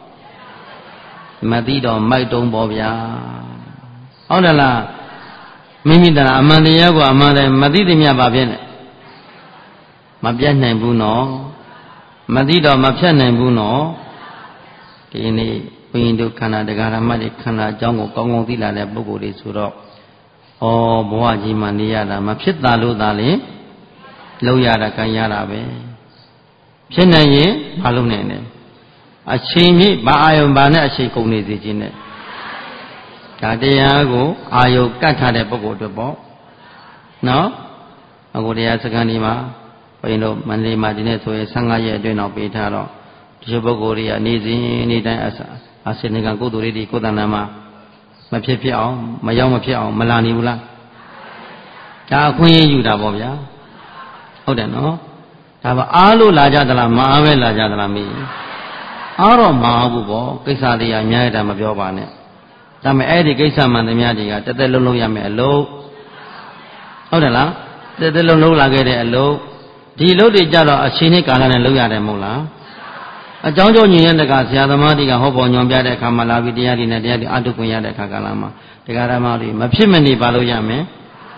မိုက်တုံးပေါ့ဗျာဟုတ်တယ်လားမိမိတရားအမှန်တရားကိုအမှန်တည်းမသိသည်မြတ်ပါဖြစ်နေမပြတ်နိုင်ဘူးနော်မသိတော့မဖြတ်နိုင်ဘူးနော်ဒီနေ့ဘုရင်တို့ခန္ဓာတရားဓမ္မတွေခန္ဓာအကြောင်းကိုကောင်းကောင်းသိလာတဲ့ပုဂ္ဂိုလ်တွေဆိုတော့ဘဝကြီးမှာနေရတာမဖြစ်တာလို့သာလေလောက်ရတာကံရတာပဲဖြစ်နိုင်ရင်မလုပ်နိုင်နဲ့အချိန်မြင့်ဘာအာယုံဘာနဲ့အချိန်ကုန်နေစေခြင်းနဲ့ဒါတရားကိုအာယုံကတ်ထားတဲ့ပုဂ္ဂိုလ်တို့ပေါ့နော်အခုတရားစခန်းဒီမှာဘုရင်တို့မန္တလေးမှာဒီနေ့ဆိုရင်15ရက်အတွင်းတော့ပေးထားတော့ဒီလိုပုဂ္ဂိုလ်တွေကနေ့စဉ်နေ့တိုင်းအစနေကကုသိုလ်တွေကိုယ်တဏ္ဍာမှာမဖြစ်အောင်မရောက်မဖြစ်အောင်မလာနေဘူးလားဒါအခွင့်အရေးယူတာပေါ့ဗျာဟုတ်တယ်နော်ဒါပါအားလို့လာကြသလားမအားပဲလာကြသလားမေးအားတော့မအားဘူးပေါ့ကိစ္စတွေအများကြီးဒါမပြောပါနဲ့ဒါပေမဲ့အဲ့ဒီကိစ္စမှန်သမျှတွေကတက်တက်လုံးလုံးရမယ်အလုပ်ဟုတ်တယ်လားတက်တက်လုံးလုံးလာခဲ့တဲ့အလုပ်ဒီအလုပ်တွေကြတော့အချိန်နဲ့ကာလနဲ့လုပ်ရတယ်မဟုတ်လားအကြောင်းကြောင့်ညီရဲ့တကဆရာသမားတွေကဟောပေါ်ညွန်ပြတဲ့အခါမှာလာပြီးတရားတွေနဲ့တရားတွေအထုခွင့်ရတဲ့အခါကာလမှာတရားဓမ္မတွေမဖြစ်မနေပါလို့ရမယ်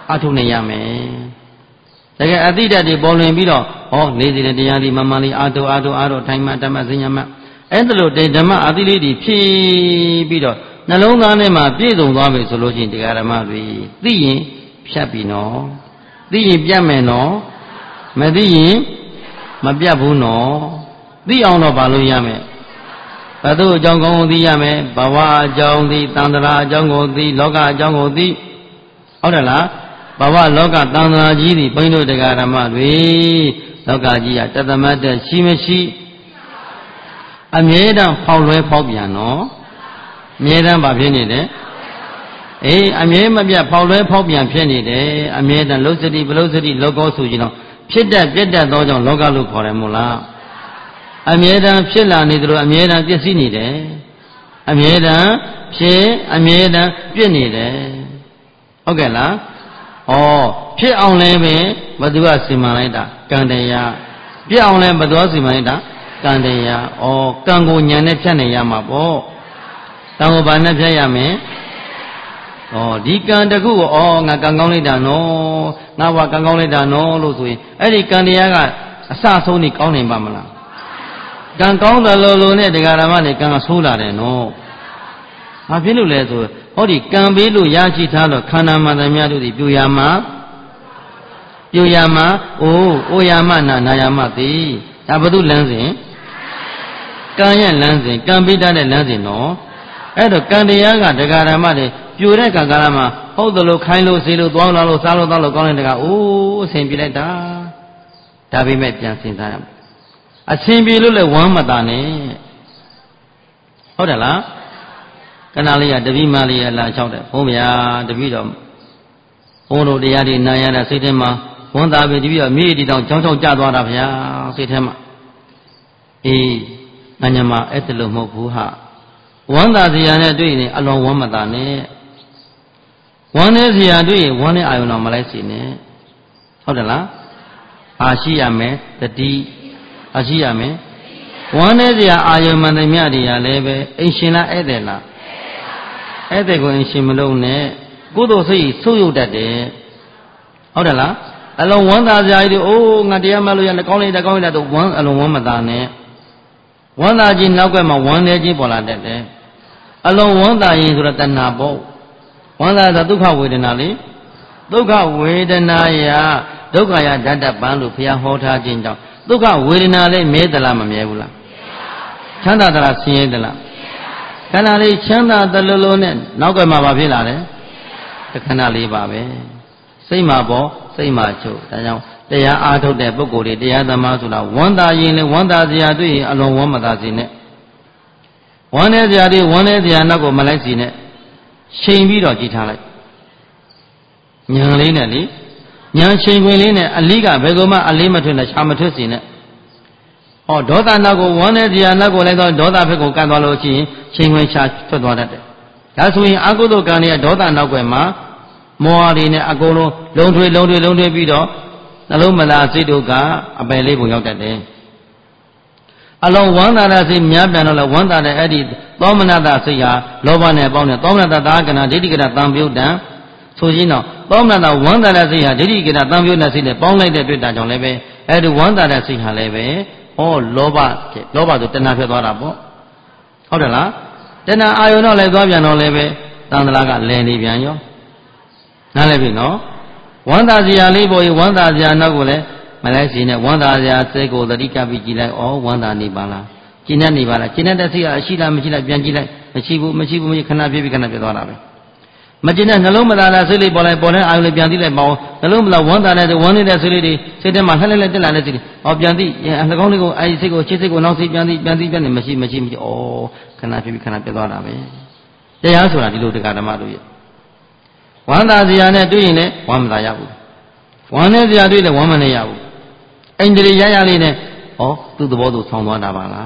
အထုနေရမယ်တကယ်အတိတ်တွေပေါ်လွင်ပြီးတော့ဟောနေစီတဲ့တရားဒီမမှန်လေးအာထုထိုင်မှဓမ္မစဉ္ညာမှအဲ့ဒါလို့ဓမ္မအတိလေးတွေဖြည့်ပြီးတော့နှလုံးသားထဲမှာပြည့်စုံသွားပြီဆိုလို့ရှိရင်တရားဓမ္မတွေသိရင်ဖြတ်ပြီနော်သိရင်ပြတ်မယ်နော်မသိရင်မပြတ်ဘူးနော်သိအောင်တော့ဘာလို့ရမယ်ဘသူအကြောင်းကောင်းကိုသိရမယ်ဘဝအကြောင်းသိတန်ត្រာအကြောင်းကိုသိလောကအကြောင်းကိုသိဟုတ်တယ်လားဘဝလောကတန်ត្រာကြီးသည်ဘိန်းတို့တရားဓမ္မတွေလောကကြီးကတသမတ်တဲ့ရှိမရှိအမြဲတမ်းဖောက်လွဲဖောက်ပြန်နော်အမြဲတမ်းဘာဖြစ်နေတယ်အေးအမြဲမပြတ်ဖောက်လွဲဖောက်ပြန်ဖြစ်နေတယ်အမြဲတမ်းလုစတိဘလုစတိလောကောဆိုကြတော့ဖြစ်တတ်ပြတ်တတ်သောကြောင့်လောကလို့ခေါ်တယ်မို့လားအမြဲတမ်းဖြစ်လာနေသလိုအမြဲတမ်းပြည့်စည်နေတယ်အမြဲတမ်းဖြစ်အမြဲတမ်းပြည့်နေတယ်ဟုတ်ကဲ့လားဩဖြစ်အောင်လည်းပဲဘသူကစီမံလိုက်တာကံတရားပြည့်အောင်လည်းဘသူကစီမံလိုက်တာကံတရားဩကံကိုညာနဲ့ဖြတ်နေရမှာပေါ့ကံကိုဘာနဲ့ဖြတ်ရမလဲဒီကံတခုကိုငါကံကောင်းလိုက်တာနော်ငါဘကံကောင်းလိုက်တာနော်လို့ဆိုရင်အဲ့ဒီကံတရားကအစဆုံးနေကောင်းနိုင်ပါမလားကံကောင်းတယ်လို့နဲ့တရားဓမ္မနဲ့ကံဆိုးလာတယ်နော်ဘာဖြစ်လို့လဲဆိုဟောဒီကံပေးလို့ရရှိထားတော့ခန္ဓာမှန်သမျှတို့ဒီပြူရမှာအိုးယာမနာယာမသိဒါဘု து လမ်းစဉ်ကံရဲ့လမ်းစဉ်ကံပေးတတ်တဲ့လမ်းစဉ်နော်အဲ့တော့ကံတရားကတရားဓမ္မတွေပြိုတဲ့ကံကာလမှာဟုတ်တယ်လို့ခိုင်းလို့စေလို့သွားလာလို့စားလို့တောက်လို့ကောင်းတဲ့တကအဆင်ပြေလိုက်တာဒါပေမဲ့ပြန်စဉ်းစားရမယ်အဆင်ပြေလို့လည်းဝမ်းမသာနဲ့ဟုတ်တယ်လားကနာလေးကတပိမလေးရလာလျှောက်တယ်ဘုန်းဗျာတပိတော့ဘုန်းတို့တရားတွေနာရတာစိတ်ထဲမှာဝန်သားပဲတပိတော့မြေတီတောင်ချောင်းချောင်းကျသွားတာဗျာစိတ်ထဲမှာအေးငါညမအဲ့ဒါလို့မဟုတ်ဘူးဟာဝမ်းသာစရာနဲ့တွေ့ရင်အလွန်ဝမ်းမသာနဲ့ဝမ်းနေစရာတွေ့ရင်ဝမ်းနဲ့အာယုံတော်မလိုက်စီနဲ့ဟုတ်တယ်လားအာရှိရမယ်တတိအာရှိရမယ်ဝမ်းနေစရာအာယုံမှန်သမျှတွေကလည်းပဲအိမ်ရှင်လားဧည့်သည်လားဧည့်သည်ကိုအိမ်ရှင်မလုပ်နဲ့ကုသိုလ်စိတ်ဆုပ်ယုတ်တတ်တယ်ဟုတ်တယ်လားအလုံးဝမ်းသာစရာတွေငါတရားမလို့ရလည်းကောင်းလိုက်တာတော့ဝမ်းအလုံးဝမ်းမသာနဲ့ဝမ်းသာခြင်းနောက်ကမှဝမ်းနေခြင်းပေါ်လာတတ်တယ်အလုံးဝမ်းသာရင်ဆိုတော့တဏှာပေါ့ဝမ်းသာဆိုဒုက္ခဝေဒနာလေဒုက္ခဝေဒနာယဒုက္ခယဓာတပံလို့ဘုရားဟောထားခြင်းကြောင့်ဒုက္ခဝေဒနာလေးမြဲသလားမမြဲဘူးလားချမ်းသာသလားဆင်းရဲသလားခန္ဓာလေးချမ်းသာသလိုလိုနဲ့နောက်ကမှဘာဖြစ်လာလဲခန္ဓာလေးပါပဲစိတ်မှာပေါ့စိတ်မှာချုပ်ဒါကြောင့်တရားအားထုတ်တဲ့ပုဂ္ဂိုလ်တွေတရားသမားဆိုတာဝမ်းသာရင်လည်းဝမ်းသာစရာတွေ့ရင်အလွန်ဝမ်းမသာစေနဲ့ဝမ်းနေစရာတွေဝမ်းနေစရာနောက်ကိုမလိုက်စီနဲ့ချိန်ပြီးတော့ကြည်ထားလိုက်ဉာဏ်လေးနဲ့လေဉာဏ်ချိန်ခွင်လေးနဲ့အလေးကဘယ်ကောမှအလေးမထွတ်နဲ့ခြာမထွတ်စီနဲ့ဒေါသနောက်ကိုဝမ်းနေစရာနောက်ကိုလိုက်တော့ဒေါသဘက်ကိုကတ်သွားလို့ရှိရင်ချိန်ခွင်ခြာထွက်သွားတတ်တယ်ဒါဆိုရင်အကုသိုလ်ကံတွေကဒေါသနောက်ွယ်မှာမောဟတွေနဲ့အကုန်လုံးလုံးထွေးပြီးတော့နှလုံးမသားစိတ်တို့ကအပယ်လေးပုံရောက်တတ်တယ်အလုံးဝမ်းသာတဲ့စိတ်များပြန်တော့လဲဝမ်းသာတဲ့အဲ့ဒီသောမနတစိတ်ဟာလောဘနဲ့ပေါင်းတဲ့သောမနတသာကနာဒိဋ္ဌိကရတံပြုတ်တံဆိုရင်တော့သောမနတဝမ်းသာတဲ့စိတ်ဟာဒိဋ္ဌိကရတံပြုတ်တဲ့စိတ်နဲ့ပေါင်းလိုက်တဲ့တွေ့တာကြောင့်လည်းပဲအဲ့ဒီဝမ်းသာတဲ့စိတ်ဟာလည်းပဲလောဘဆိုတဏှာဖြစ်သွားတာပေါ့ဟုတ်တယ်လားတဏှာအာယုံတော့လည်းသွားပြန်တော့လည်းပဲတန်တလားကလည်နေပြန်ရောနားလည်းပြီနော်ဝမ်းသာစရာလေးပေါ်ရင်ဝမ်းသာစရာနောက်ကိုလည်းမလိုက်စီနဲ့ဝမ်းသာစရာစိတ်ကိုသတိကပ်ပြီးကြည်လိုက်ဝမ်းသာနေပါလားကျဉ်းနေပါလားကျဉ်းတဲ့စိတ်ကအရှိလားမရှိလားပြန်ကြည့်လိုက်မရှိဘူးခဏပြပြီးခဏပြသွားတာပဲမကျဉ်းတဲ့နှလုံးမသာတဲ့စိတ်လေးပေါ်တဲ့အာယုလေးပြန်ကြည့်လိုက်ပါဦးနှလုံးမသာဝမ်းသာတဲ့ဝမ်းနေတဲ့စိတ်လေးတွေစိတ်ထဲမှာလှက်တက်လာတဲ့စိတ်တွေပြန်ကြည့်နှကောင်းလေးကိုအဲဒီစိတ်ကိုခြေစိတ်ကိုနောက်စိတ်ပြန်နေမရှိခဏပြပြီးခဏပြသွားတာပဲတရားဆိုတာဒီလိုတရားဓမ္မတို့ရဲ့ဝမ်းသာစရာနဲ့တွေ့ရင်လည်းဝမ်းမသာရဘူးဝမ်းနေစရာတွေ့လည်းဝမ်းမနေရဘူးအိန္ဒြေရလေးနဲ့သူ့သဘောသူဆောင်းသွားတာပါလား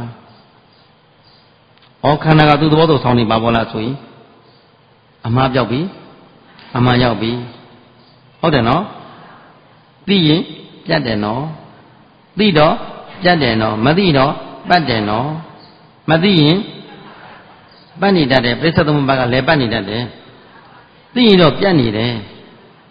ခန္ဓာကသူ့သဘောသူဆောင်းနေပါဘောလားဆိုရင်အမှားပြောက်ပြီအမှန်ရောက်ပြီဟုတ်တယ်နော်သိရင်ပြတ်တယ်နော်သိတော့ပြတ်တယ်နော်မသိတော့ပတ်တယ်နော်မသိရင်ပတ်နေတတ်တယ်ပြစ္ဆုတ်သမုပ္ပါကလည်းပတ်နေတတ်တယ်သိရင်တော့ပြတ်နေတယ်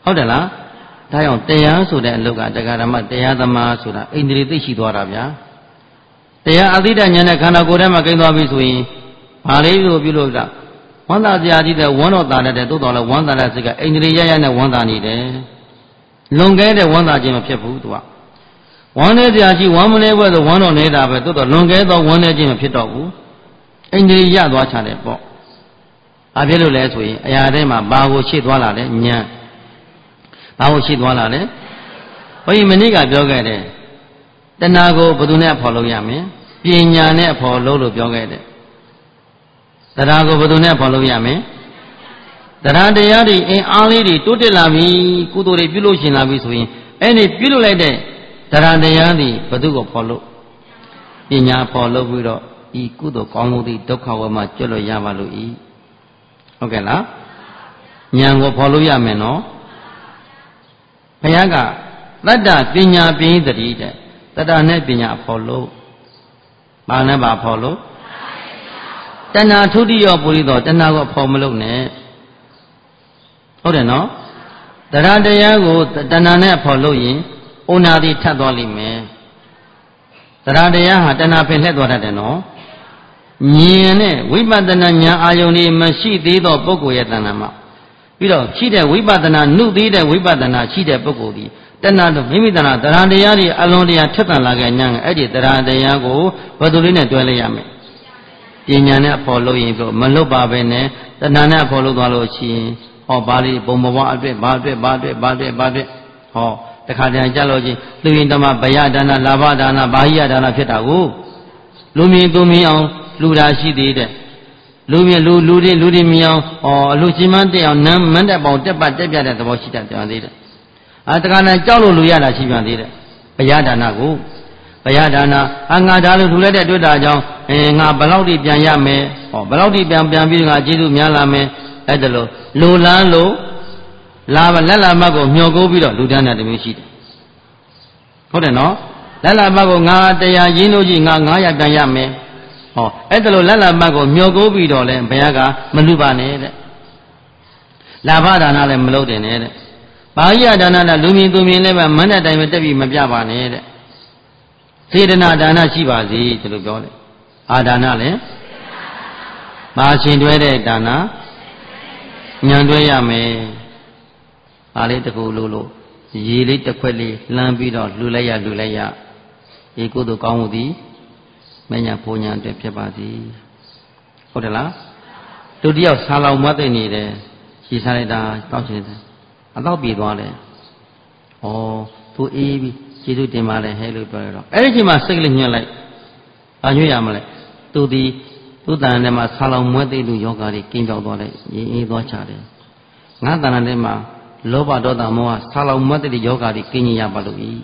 ဟုတ်တယ်လားဒါကြောင့်တရားဆိုတဲ့အလုပ်ကတရားဓမ္မတရားသမားဆိုတာဣန္ဒြေသိရှိသွားတာဗျာတရားအသိဉာဏ်နဲ့ခန္ဓာကိုယ်ထဲမှာကိန်းသွားပြီဆိုရင်ဘာလေးလို့ပြုလို့လားဝန္တာစရာကြီးတဲ့ဝမ်းတော်တာတဲ့တိုးတော်လဲဝမ်းတာတဲ့စိတ်ကဣန္ဒြေရရနဲ့ဝမ်းတာနေတယ်လွန်ကဲတဲ့ဝမ်းတာခြင်းမဖြစ်ဘူးသူကဝမ်းနေစရာကြီးဝမ်းမနေဘဲဆိုဝမ်းတော်နေတာပဲတိုးတော်လွန်ကဲသောဝမ်းနေခြင်းမဖြစ်တော့ဘူးဣန္ဒြေရသွားချတယ်ပေါ့ဘာဖြစ်လို့လဲဆိုရင်အရာထဲမှာဘာကိုရှေ့သွားလာလဲဉာဏ်ဘာကိုရှေ့သွားလာလဲဘုန်းကြီးမနေ့ကပြောခဲ့တယ်တဏှာကိုဘယ်သူနဲ့ဖော်လို့ရမလဲပညာနဲ့ဖော်လို့ပြောခဲ့တယ်တရားကိုဘယ်သူနဲ့ဖော်လို့ရမလဲတရားတရားတွေအင်အားလေးတွေတိုးတက်လာပြီကုသိုလ်တွေပြုလို့ရှင်လာပြီဆိုရင်အဲ့ဒီပြုလို့လိုက်တဲ့တရားတရားတွေဘယ်သူကိုဖော်လို့ပညာဖော်လို့ပြီးတော့ဤကုသိုလ်ကောင်းမှုတွေဒုက္ခဝမှာကျွတ်လို့ရပါလို့ဤဟုတ်ကဲ့လားဉာဏ်ကိုဖော်လို့ရမယ်နော်ဘုရားကတတ္တပညာပင်သတိတဲ့တတ္တနဲ့ပညာဖော်လို့ဘာနဲ့ပါဖော်လို့တဏှာထုတိယောပုရိသောတဏှာကိုဖော်မလို့နဲ့ဟုတ်တယ်နော်တရားတရားကိုတဏှာနဲ့ဖော်လို့ရင်ဩနာတိထပ်သွားလိမ့်မယ်တရားတရားဟာတဏှာဖင်လှည့်သွားတတ်တယ်နော်ဉာဏ်နဲ့ဝိပဿနာဉာဏ်အာယုန်ဒီမရှိသေးသောပုဂ္ဂိုလ်ရဲ့တဏှာမှာပြီးတော့ရှိတဲ့ဝိပဿနာနှုတ်သေးတဲ့ဝိပဿနာရှိတဲ့ပုဂ္ဂိုလ်ဒီတဏှာတို့မိမိတဏှာတရားတရားတွေအလုံးတရားထက်သန်လာခဲ့ညာအဲ့ဒီတရားတရားကိုဘယ်သူလေးနဲ့တွဲလိုက်ရမလဲပညာနဲ့ဖော်လို့ရင်ပြောမလွတ်ပါပဲနဲ့တဏှာနဲ့ဖော်လို့သွားလို့ရှိရင်ဟောဘာလေးပုံဘဝအတွက်ဘာအတွက်ဟောတခါတည်းကြလို့ချင်းလူရင်ဓမ္မဗယဒါနလာဘဒါနဘာဟိယဒါနဖြစ်တာကိုလူမြင်သူမြင်အောင်လူတာရှိသေးတယ်လူမြင်လူတွေမြင်အောင်အလူချင်းမတက်အောင်နမ်းမန်းတက်ပေါင်းတက်ပတ်တက်ပြတဲ့သဘောရှိတတ်ကြသေးတယ်တခါတည်းကြောက်လို့လူရတာရှိပြန်သေးတယ်ဗယဒါနကိုဘယဒါနာငါဒါလို့ထူလိုက်တဲ့တွေ့တာကြောင့်ငါဘယ်လောက်ထိပြန်ရမယ်ဘယ်လောက်ထိပြန်ပြီးငါကျေးဇူးများလာမယ်အဲ့ဒါလို့လူလန်းလို့လက်လာမတ်ကိုမျှော်ကိုပြီးတော့လူတန်းတဲ့တမျိုးရှိတယ်ဟုတ်တယ်နော်လက်လာမတ်ကိုငါတရားရင်းလို့ကြီးငါ900ပြန်ရမယ်အဲ့ဒါလို့လက်လာမတ်ကိုမျှော်ကိုပြီးတော့လဲဘုရားကမလူပါနဲ့တဲ့လာဘဒါနလည်းမလုပ်တင်နဲ့တဲ့ဘာဟိယဒါနလည်းလူမြင်သူမြင်လည်းပဲမန်းတဲ့တိုင်ပဲတက်ပြီးမပြပါနဲ့တဲ့စေတနာဒါနရှိပါစေဒီလိုပြောတယ်အာဒါနလည်းမာရှင်တွဲတဲ့ဒါနညံတွဲရမယ်အားလေးတကူလို့ရေလေးတစ်ခွက်လေးလှမ်းပြီးတော့လှူလိုက်ရဒီကုသိုလ်ကောင်းမှုသည်မညာပူညာအတွက်ဖြစ်ပါသည်ဟုတ်တယ်လားသူတယောက်ဆာလောင်မသိနေတယ်ရှည်စားလိုက်တာတောက်ချင်တယ်အတော့ပြေသွားတယ်သူအေးပြီးကျေးဇူးတင်ပါလေဟဲ့လို့ပြောရတော့အဲ့ဒီချိန်မှာစိတ်ကလေးညှက်လိုက်ဘာညွှန်ရမလဲသူတန်ထဲမှာဆာလောင်မွဲသိလူယောဂါတွေကင်းပြောက်သွားတယ်အေးသွားချတယ်ငါတန်ထဲမှာလောဘဒေါသမောဟဆာလောင်မွဲသိယောဂါတွေကင်းရပါလို့ဤ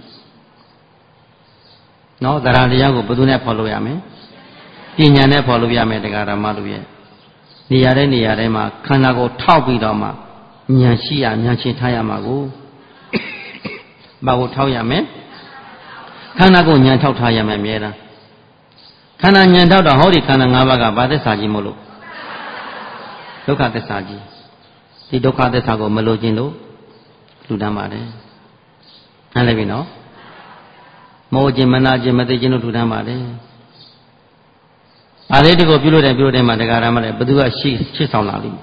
နော်တရားတရားကိုဘယ်သူနဲ့ဖော်လို့ရမလဲပညာနဲ့ဖော်လို့ရမယ်တရားဓမ္မတို့ရဲ့နေရာတဲ့မှာခန္ဓာကိုထောက်ပြီးတော့မှဉာဏ်ရှိရဉာဏ်ရှင်းထားရမှာကိုဘာကိုထောက်ရမလဲခန္ဓာကိုဉာဏ်ထောက်ထားရမယ်အမြဲတမ်းခန္ဓာဉာဏ်ထောက်တော့ဟောဒီခန္ဓာ၅ပါးကဘာသစ္စာကြီးမို့လို့ဒုက္ခသစ္စာကြီးဒီဒုက္ခသစ္စာကိုမလို့ခြင်းလို့လူတမ်းပါတယ်နားလည်ပြီနော်မောခြင်းမနာခြင်းမသိခြင်းလို့လူတမ်းပါတယ်အားလေးတကိုပြုလို့တဲ့မှာတရားဓမ္မလည်းဘသူကရှေ့ဆောင်လာလိမ့်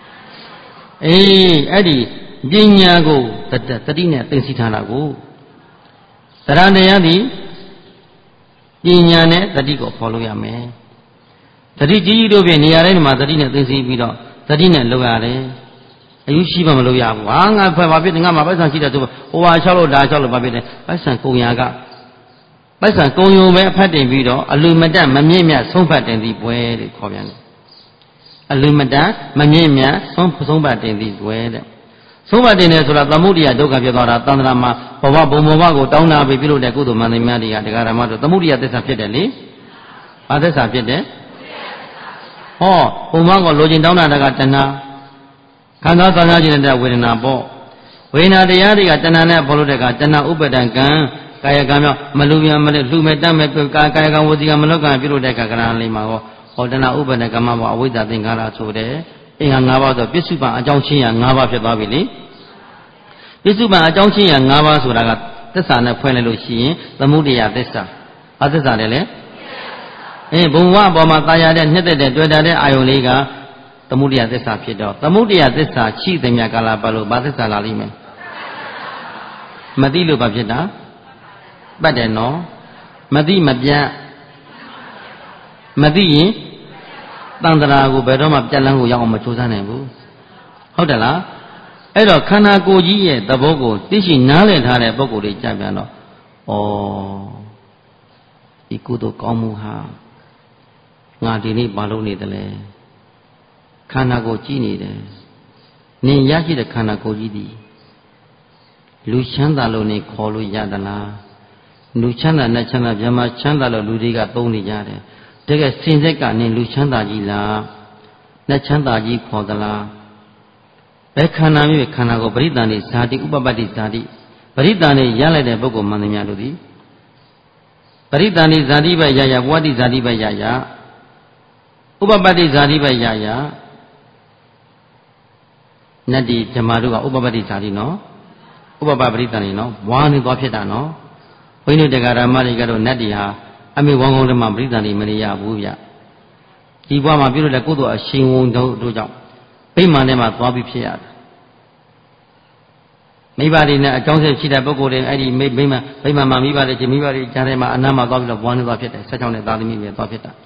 အဲ့ဒီပညာကိုတတိနဲ့သိသိထားတာကိုတရားတရားသည်ပညာနဲ့တတိကိုဖော်လို့ရမယ်တတိကြီးတို့ဖြင့်နေရာတိုင်းမှာတတိနဲ့သိသိပြီးတော့တတိနဲ့လုပ်ရတယ်အယူရှိမှမလုပ်ရဘူးငါဖွဲ့ပါဖြစ်တယ်ငါမှာပိုက်ဆံရှိတယ်ဆိုဟိုဟာလျှောက်လို့ဒါလျှောက်လို့ပါဖြစ်တယ်ပိုက်ဆံကုန်ရာကပိုက်ဆံကုန်ရုံပဲအဖတ်တင်ပြီးတော့အလူမတက်မမြင့်မြတ်ဆုံးဖတ်တင်သည်ပွဲတဲ့ခေါ်ပြန်တယ်အလူမတက်မမြင့်မြတ်ဆုံးဖတ်တင်သည်ပွဲတဲ့ဆုံးဖတ်တင်တယ်ဆိုတာသမုဒိယဒုက္ခဖြစ်သွားတာသန္တရာမှာဘဝဘုံဘဝကိုတောင်းတာပြီးပြုလို့တဲ့ကုသိုလ်မှန်သမျှတွေကတရားဓမ္မတို့သမုဒိယသစ္စာဖြစ်တယ်လေဘာသစ္စာဖြစ်တယ်ဘုံဘဝကိုလိုချင်တောင်းတာကတဏှာခံစားသံဃာခြင်းတဲ့ဝေဒနာပေါ့ဝေဒနာတရားတွေကတဏှာနဲ့ပေါ်လို့တဲ့ကတဏှာဥပဒံကံကာယကံမြောက်မလူပြန်မလဲလှူမဲ့တတ်မဲ့ကာယကံဝစီကံမလောကံပြုလို့တဲ့ကကရဏလေးမှာဟောတဏှာဥပဒံကမ္မဘောအဝိဇ္ဇာသင်္ခါရဆိုတဲ့အင်္ဂါ၅ပါးဆိုပစ္စုပန်အကြောင်းချင်းရ၅ပါးဖြစ်သွားပြီလေပိစုပန်အကြောင်းချင်းရ၅ပါးဆိုတာကသစ္စာနဲ့ဖွင့်လိုက်လို့ရှိရင်သမုဒိယသစ္စာဘာသစ္စာလဲလဲဘုံဝအပေါ်မှာတာယာတဲ့နှစ်သက်တဲ့တွေ့တာတဲ့အာယုန်လေးကသမုဒိယသစ္စာဖြစ်တော့သမုဒိယသစ္စာရှိသမျှကာလပတ်လို့ဘာသစ္စာလာလိမ့်မယ်မသိလို့ဘာဖြစ်တာပတ်တယ်နော်မသိမပြတ်မသိရင်တန်တရာကိုဘယ်တော့မှပြတ်လန်းကိုရောက်အောင်မကြိုးစားနိုင်ဘူးဟုတ်တယ်လားအဲ့တော့ခန္ဓာကိုယ်ကြီးရဲ့သဘောကိုသိရှိနားလည်ထားတဲ့ပုဂ္ဂိုလ်တွေကြပြန်တော့ဒီကုသိုလ်ကောင်းမှုဟာငါဒီနေ့ဘာလုပ်နေတယ်လဲခန္ဓာကိုယ်ကြည့်နေတယ်နင်ရရှိတဲ့ခန္ဓာကိုယ်ကြီးဒီလူချမ်းသာလို့နေခေါ်လို့ရသလားလူချမ်းသာနဲ့ချမ်းသာဗြဟ္မာချမ်းသာလို့လူတွေကသုံးနေကြတယ်တကယ်စင်စစ်ကနေလူချမ်းသာကြီးလားနဲ့ချမ်းသာကြီးခေါ်သလားဘယ်ခန္ဓာမျိုးခန္ဓာကိုပရိသန္တိဇာတိဥပပတ္တိဇာတိပရိသန္တိရလိုက်တဲ့ပုဂ္ဂိုလ်မှန်သမျှတို့သည်ပရိသန္တိဇာတိပဲရဘဝတ္တိဇာတိပဲရဥပပတ္တိဇာတိပဲရနတ္တိဓမ္မတို့ကဥပပတ္တိဇာတိနော်ဥပပပရိသန္တိနော်ဝါနေသွားဖြစ်တာနော်ဘုန်းကြီးတို့တရားဓမ္မတွေကတော့နတ္တိဟာအမေဝမ်းကောင်းတွေမှာပရိသန္တိမနေရဘူးဗျဒီဘဝမှာပြုလို့တဲ့ကုသိုလ်အရှင်ဝုံတို့ကြောင့်ဗိမာန်ထဲမှာသွားပြီးဖြစ်ရတယ်မိဘတွေနဲ့အကြောင်းဆက်ရှိတဲ့ပုဂ္ဂိုလ်တွေအဲ့ဒီဗိမာန်မှာမိဘတွေချင်းမိဘတွေကြားထဲမှာအနားမှာသွားပြီးတော့ဘွားနေသွားဖြစ်တယ်ဆက်ချောင်းနဲ့သာသမီတွေသွားဖြစ်တာ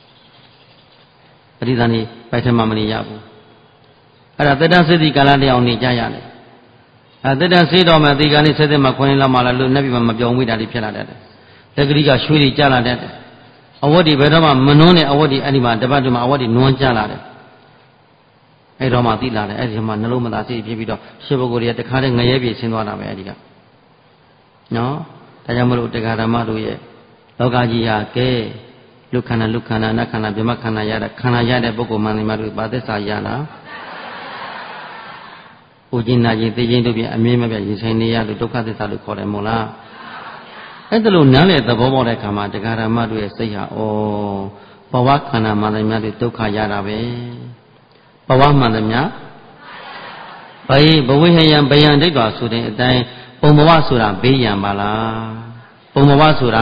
ပရိသန္တိပိုက်ထဲမှာမနေရဘူးအဲ့ဒါတတ္တစေတိကာလတရားနေကြရတယ်တတ္တစေတော်မှာဒီကနေ့ဆက်သက်မှာခွင်းလောက်မှလာလို့နတ်ပြည်မှာမပြောင်းဝေးတာတွေဖြစ်လာတတ်တယ်တက္ကရိကရွှေတွေကျလာတတ်တယ်အဝတ်တွေဘယ်တော့မှမနှွန်းတဲ့အဝတ်တွေအဲ့ဒီမှာတပတ်တွေမှာအဝတ်တွေနွမ်းကျလာတယ်အဲ့တော့မှသိလာတယ်အဲ့ဒီမှာနှလုံးမသာစိတ်ဖြစ်ပြီးတော့ရှေးပုဂ္ဂိုလ်တွေကတခါတည်းငရဲပြေဆင်းသွားတာပဲအဲ့ဒီကနော်ဒါကြောင့်မလို့တရားဓမ္မတို့ရဲ့လောကကြီးဟာကဲလူခန္ဓာနတ်ခန္ဓာဗြဟ္မခန္ဓာရတဲ့ခန္ဓာရတဲ့ပုဂ္ဂိုလ်မှန်တယ်မှာတို့ဘာသစ္စာရလား။ဦးကျင်နာခြင်းသိခြင်းတို့ဖြင့်အမြင်မပြတ်ရင်ဆိုင်နေရလို့ဒုက္ခသစ္စာလို့ခေါ်တယ်မို့လား။အဲ့ဒါလို့နားလေသဘောပေါက်တဲ့အခါမှာတရားဓမ္မတို့ရဲ့စိတ်ဟာဘဝခန္ဓာမှန်တယ်များတို့ဒုက္ခရတာပဲ။ဘဝမှန်တယ်များဘဝဟယံဘယံဒိဋ္ဌာဆိုတဲ့အတိုင်းပုံဘဝဆိုတာဘေးရန်ပါလား။ပုံဘဝဆိုတာ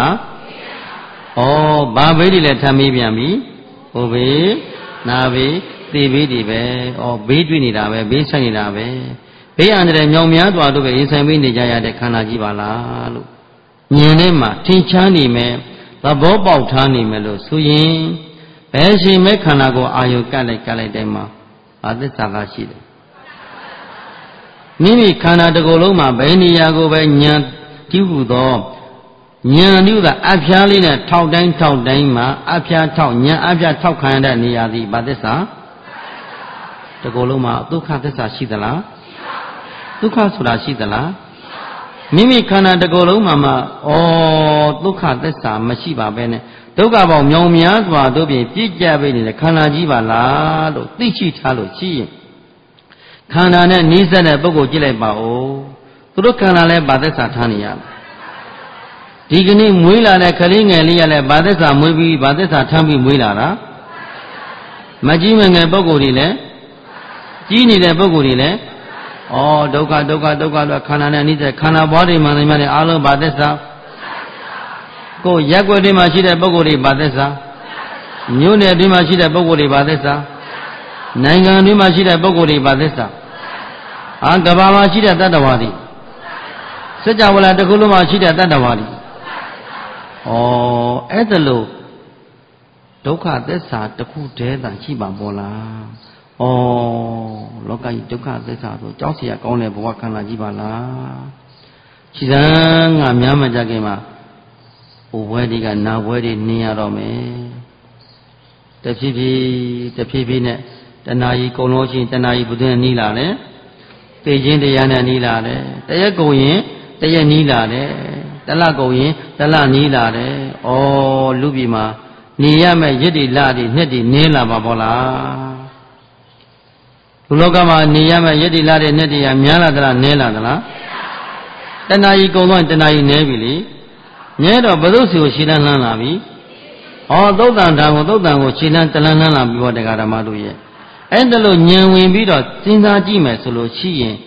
ဘာဘေးတွေလဲထမ်းမေးပြန်ပြီ။ဟိုဘေးနာဘေးသေဘေးတွေပဲဘေးတွေ့နေတာပဲဘေးဆိုင်နေတာပဲဘေးအန္တရာယ်မြောင်များစွာတို့ပဲရင်ဆိုင်ပြီးနေကြရတဲ့ခန္ဓာကြီးပါလားလို့ဉာဏ်ထဲမှာထင်ရှားနေမယ်သဘောပေါက်ထားနေမယ်လို့ဆိုရင်ဘယ်ရှင်မဲ့ခန္ဓာကိုအာယုကတ်လိုက်တိုင်းမှာဘာသစ္စာကရှိတယ်မိမိခန္ဓာတစ်ခုလုံးမှာဘယ်နေရာကိုပဲဉာဏ်ကြည့်ဟုသောဉာဏ်ပြုတာအဖျားလေးနဲ့ထောက်တိုင်းမှာအဖျားထောက်ဉာဏ်အဖျားထောက်ခံရတဲ့နေရာသည်ဘာသစ္စာတကူလုံးမှာဒုက္ခသစ္စာရှိသလားဒုက္ခဆိုတာရှိသလားမိမိခန္ဓာတကူလုံးမှာဒုက္ခသစ္စာမရှိပါပဲနဲ့ဒုက္ခပေါင်းမြောင်များစွာတို့ဖြင့်ပြည့်ကြပ်နေတဲ့ခန္ဓာကြီးပါလားလို့သိရှိထားလို့ရှိရင်ခန္ဓာနဲ့နှီးစပ်တဲ့ပုဂ္ဂိုလ်ကြည့်လိုက်ပါဦးသူတို့ခန္ဓာလဲဘာသစ္စာထားနေရလဲဒီကနေ့မွေးလာတဲ့ကလေးငယ်လေးရလဲဘာသစ္စာမွေးပြီးဘာသစ္စာထမ်းပြီးမွေးလာတာမကြီးမငယ်ပုဂ္ဂိုလ်တွေလဲကြီးနေတဲ့ပုဂ္ဂိုလ်တွေလည်းဒုက္ခလို့ခန္ဓာနဲ့နှိစက်ခန္ဓာဘွားတွေမှန်တယ်များတယ်အားလုံးဘာသစ္စာကိုရက်ွက်တွေမှာရှိတဲ့ပုဂ္ဂိုလ်တွေဘာသစ္စာမြို့နယ်တွေမှာရှိတဲ့ပုဂ္ဂိုလ်တွေဘာသစ္စာနိုင်ငံတွေမှာရှိတဲ့ပုဂ္ဂိုလ်တွေဘာသစ္စာကမ္ဘာမှာရှိတဲ့တတ္တဝါတွေစัจ java လာတစ်ခုလုံးမှာရှိတဲ့တတ္တဝါတွေအဲ့ဒါလို့ဒုက္ခသစ္စာတစ်ခုတည်းသာရှိပါမို့လားလောကကြီးဒုက္ခသစ္စာဆိုကြောက်เสียကောင်းတဲ့ဘဝခန္ဓာကြီးပါလားခြေစမ်းငါများမကြခင်မှာဘဝတွေကနာဘဝတွေနင်းရတော့မယ်တဖြည်းဖြည်းနဲ့တဏှာကြီးကုံလို့ရှိရင်တဏှာကြီးဘုသူနဲ့နီးလာတယ်သိခြင်းတရားနဲ့နီးလာတယ်တရက်ကုန်ရင်တရက်နီးလာတယ်တလကုန်ရင်တလနီးလာတယ်လူပြည်မှာနေရမဲ့ရစ်တွေလတွေနှစ်တွေနင်းလာပါဘောလားဘုလောကမှာနေရမဲ့ရစ်တိလာတဲ့နှစ်တည်းများလာသလားနည်းလာသလားတဏှာကြီးကုံသွားတဏှာကြီးနည်းပြီလေမြဲတော့ဘု து စီကိုရှင်းလန်းလာပြီသုတ်တန်ဓာကိုရှင်းလန်းတလန်းလာပြီးတော့တရားဓမ္မတို့ရဲ့အဲ့ဒါလို့ဉာဏ်ဝင်ပြီးတော့စဉ်းစားကြည့်မယ်ဆိုလို့ရှိရင်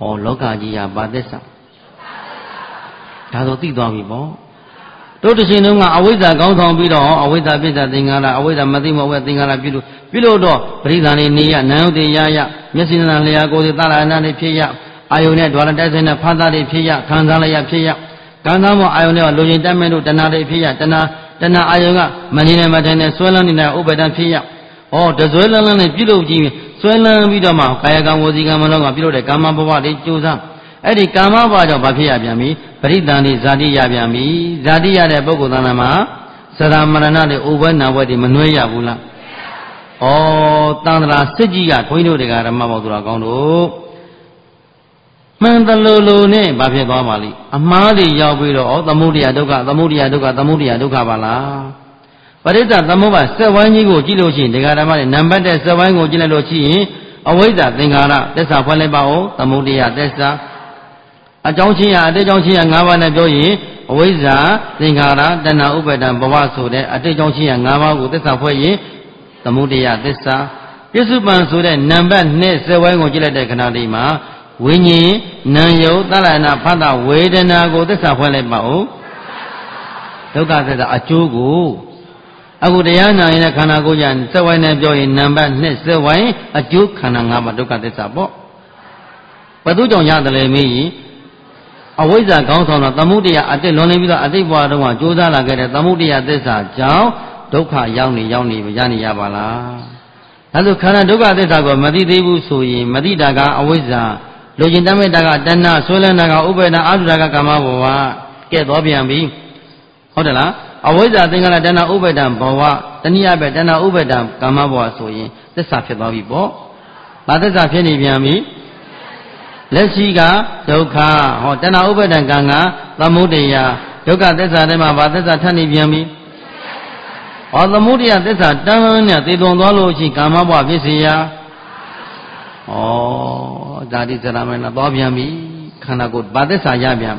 လောကကြီးဟာဘာသစ္စာဒါဆိုသိသွားပြီပေါ့တို့တစ်ချိန်လုံးကအဝိဇ္ဇာကောင်းဆောင်ပြီးတော့အဝိဇ္ဇာပိစ္ဆာသင်္ခါရအဝိဇ္ဇာမသိမဟုတ်သင်္ခါရပြုလို့တော့ပရိသန်နေနေရနာယုတ်တေရရမျက်စိနာလျာကိုယ်စီသလနာနေဖြစ်ရအာယုန်နဲ့ဒွါရတိုက်ဆိုင်တဲ့ဖာသာတွေဖြစ်ရခံစားလိုက်ရဖြစ်ရခံစားမှုအာယုန်နဲ့လူချင်းတတ်မဲ့လို့တဏှာတွေဖြစ်ရတဏှာအာယုန်ကမနေနဲ့မထိုင်နဲ့ဆွဲလန်းနေတဲ့ဥပဒံဖြစ်ရတဆွဲလန်းနဲ့ပြုလုပ်ကြည့်ဆွဲလန်းပြီးတော့မှကာယကံဝစီကံမနောကပြုလုပ်တဲ့ကာမဘဝတွေကြိုးစားအဲ့ဒီကာမဘဝကြောင့်ဘာဖြစ်ရပြန်ပြီပရိသန်နေဇာတိရပြန်ပြီဇာတိရတဲ့ပုဂ္ဂိုလ်သဏ္ဍာန်မှာသရမရဏတွေဥပ္ပနာဘဝတွေမနှွဲရဘူးလားတန်ត្រာစစ်ကြီးကခွင်းတို့တွေကဓမ္မပေါသူတော်ကောင်းတို့မှန်တလူလူနဲ့ဘာဖြစ်သွားပါလိမ့်အမှားတွေရောက်ပြီးတော့သမုဒိယဒုက္ခသမုဒိယဒုက္ခသမုဒိယဒုက္ခပါလားပရိစ္ဆသမုပ္ပါစက်ဝိုင်းကြီးကိုကြည့်လို့ရှိရင်ဒကာဓမ္မတွေနံပါတ်တဲ့စက်ဝိုင်းကိုကြည့်လိုက်လို့ရှိရင်အဝိဇ္ဇာသင်္ခါရသစ္စာဖွင့်လိုက်ပါဦးသမုဒိယသစ္စာအကြောင်းချင်းရအတိတ်ကြောင့်ချင်းရ၅ပါးနဲ့ပြောရင်အဝိဇ္ဇာသင်္ခါရတဏှာဥပါဒံဘဝဆိုတဲ့အတိတ်ကြောင့်ချင်းရ၅ပါးကိုသစ္စာဖွဲ့ရင်သမုဒိယသစ္စာပြစ္စုပန်ဆိုတဲ့နံပါတ်2စက်ဝိုင်းကိုကြည့်လိုက်တဲ့ခဏလေးမှာဝိညာဉ်နာယုတ်သလနာဖတ်တာဝေဒနာကိုသစ္စာဖွဲ့လိုက်ပါဦးဒုက္ခသစ္စာအကျိုးကိုအခုတရားနာရင်ခန္ဓာကိုယ်ကြစက်ဝိုင်းနဲ့ပြောရင်နံပါတ်2စက်ဝိုင်းအကျိုးခန္ဓာ၅ပါးဒုက္ခသစ္စာပေါ့ဘယ်သူကြောင့်ရတယ်လဲမေးရင်အဝိဇ္ဇာကောင်းဆောင်တော့သမုဒိယအတိတ်လွန်နေပြီးတော့အတိတ်ဘဝတုန်းကကြိုးစားလာခဲ့တဲ့သမုဒိယသစ္စာကြောင့်ဒုက္ခရောက်နေရပါလားဒါဆိုခန္ဓာဒုက္ခသစ္စာကိုမသိသေးဘူးဆိုရင်မသိတာကအဝိဇ္ဇာလူကျင်တတ်မဲ့တာကတဏှာဆွဲလန်းတာကဥပါဒအာသုတာကကာမဘဝကဲတော့ပြန်ပြီဟုတ်တယ်လားအဝိဇ္ဇာသင်္ခါရတဏှာဥပါဒံဘဝတနည်းအားဖြင့်တဏှာဥပါဒံကာမဘဝဆိုရင်သစ္စာဖြစ်သွားပြီပေါ့ဘာသစ္စာဖြစ်နေပြန်ပြီလက်ရှိကဒုက္ခတဏှာဥပါဒံကံကသမုဒိယဒုက္ခသစ္စာထဲမှာဘာသစ္စာထပ်နေပြန်ပြီသမုဒိယသစ္စာတန်းနဲ့သေသွန်သွားလို့ရှိကာမဘဝဖြစ်เสียဇာတိစရမဏသွားပြန်ပြီခန္ဓာကိုယ်ဘာသစ္စာရပြန်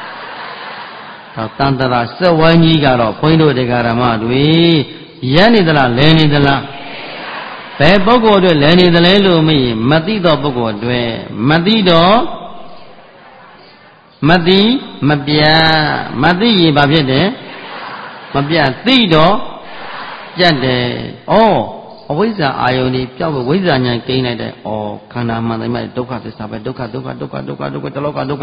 တန်တရာစက်ဝိုင်းကြီးကတော့ဘုန်းကြီးတို့တရားဓမ္မတွေရက်နေသလားလဲနေသလားဘယ်ပုဂ္ဂိုလ်တွေလဲနေသလဲလို့မေးရင်မသိတော့ပုဂ္ဂိုလ်တွေမသိတော့မသိမပြမသိရင်ဘာဖြစ်တယ်မပြသိတော့ပြတ်တယ်အဝိဇ္ဇာအာယုန်ဒီပြောက်ဝိဇ္ဇာဉာဏ်ကိန်းလိုက်တဲ့ခန္ဓာမှန်တယ်မဲ့ဒုက္ခသစ္စာပဲဒုက္ခတလောကဒုက္ခဒုက္ခသ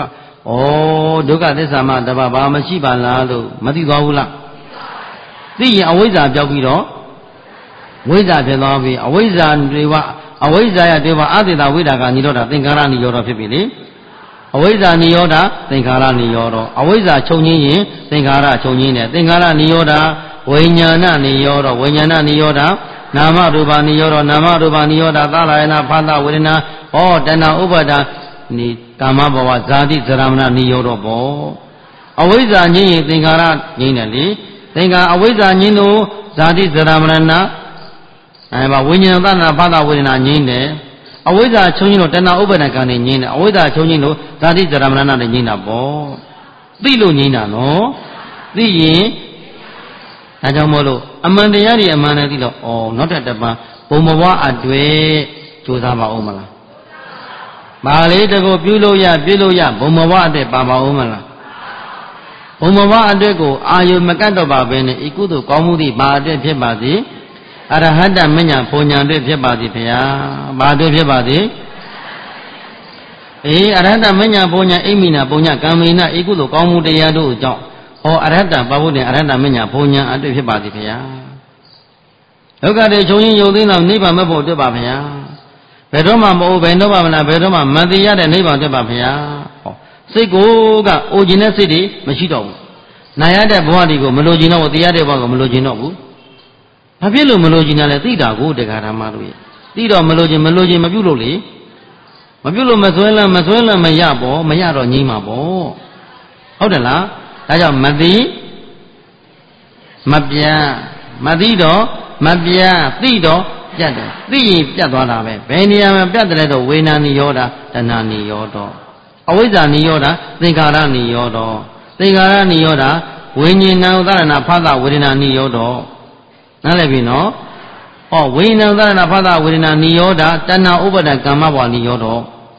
စ္စာမှတပါဘာမရှိပါလားလို့မသိသွားဘူးလားသိရင်အဝိဇ္ဇာပြောက်ပြီးတော့ဝိဇ္ဇာဖြစ်သွားပြီအဝိဇ္ဇာအဝိဇ္ဇာရတွေပါအသေတာဝိဒါကနိရောဓသင်္ခါရနိရောဓဖြစ်ပြီလေအဝိဇ္ဇာနိရောဓသင်္ခါရနိရောဓအဝိဇ္ဇာချုပ်ငင်းရင်သင်္ခါရချုပ်ငင်းတယ်သင်္ခါရနိရောဓဝိညာဏနိရောဓဝိညာဏနိရောဓနာမရူပနိရောဓနာမရူပနိရောဓသလယနာဖသဝေဒနာတဏှာဥပါဒာနိကာမဘဝဇာတိဇရမဏနိရောဓပေါ့အဝိဇ္ဇာငြိမ်းရင်သင်္ခါရငြိမ်းတယ်လေသင်္ခါအဝိဇ္ဇာငြိမ်းလို့ဇာတိဇရမဏဝိညာဏသနာဖသဝေဒနာငြိမ်းတယ်အဝိဇ္ဇာချုပ်ငြိမ်းလို့တဏှာဥပါဒကံနေငြိမ်းတယ်အဝိဇ္ဇာချုပ်ငြိမ်းလို့ဇာတိဇရမဏနဲ့ငြိမ်းတာပေါ့သိလို့ငြိမ်းတာနော်သိရင်ဒါကြောင့်မို့လို့အမှန်တရားတွေအမှန်နဲ့သိတော့နောက်တစ်ပန်းဘုံဘဝအတွေ့ကြိုးစားပါဦးမလားပါလေတကူပြုလို့ရဘုံဘဝအတွေ့ပါပါဦးမလားဘုံဘဝအတွေ့ကိုအာယုမကတ်တော့ပါပဲနဲ့ဤကုသိုလ်ကောင်းမှုသည်ဘာအတွေ့ဖြစ်ပါသည်အရဟတမညာဘုံညာတွေ့ဖြစ်ပါသည်ဗျာဘာတွေ့ဖြစ်ပါသည်အရဟတမညာဘုံညာအိမိနာဘုံညာကံမိနာဤကုသိုလ်ကောင်းမှုတရားတို့ကြောင့်အရဟတပါဖို့နဲ့အရဟတမညာဘုံညာအတွေ့ဖြစ်ပါသည်ဗျာဒုက္ခတွေချုပ်ရင်းယုံသိမ်းတော့နိဗ္ဗာန်မဖို့တွေ့ပါဗျာဘယ်တော့မှမဟုတ်ဘယ်တော့မှမလားဘယ်တော့မှမသိရတဲ့နိဗ္ဗာန်တွေ့ပါဗျာစိတ်ကိုကအိုခြင်းတဲ့စိတ်တွေမရှိတော့ဘူးနာရတဲ့ဘဝတွေကိုမလိုချင်တော့ဘူးတရားတဲ့ဘဝကိုမလိုချင်တော့ဘူးဘာဖြစ်လို့မလိုချင်တာလဲသိတာကိုတရားဓမ္မတို့ရဲ့သိတော့မလိုချင်မပြုလို့လေမပြုလို့မဆွဲလန်းမရပေါ့မရတော့ငြိမ်းမှာပေါ့ဟုတ်တယ်လားဒါကြောင့်မသိမပြမသိတော့မပြသိတော့ပြတ်တယ်သိရင်ပြတ်သွားတာပဲဘယ်နေရာမှာပြတ်တယ်လဲတော့ဝေနာနိရောဓတဏှာနိရောဓအဝိဇ္ဇာနိရောဓသင်္ခါရနိရောဓသင်္ခါရနိရောဓဝိညာဏဥဒရဏဖသဝေဒနာနိရောဓနားလည်ပြီနော်ဝိညာဏဥဒရဏဖသဝေဒနာနိရောဓတဏှာဥပါဒကမ္မဘဝနိရောဓ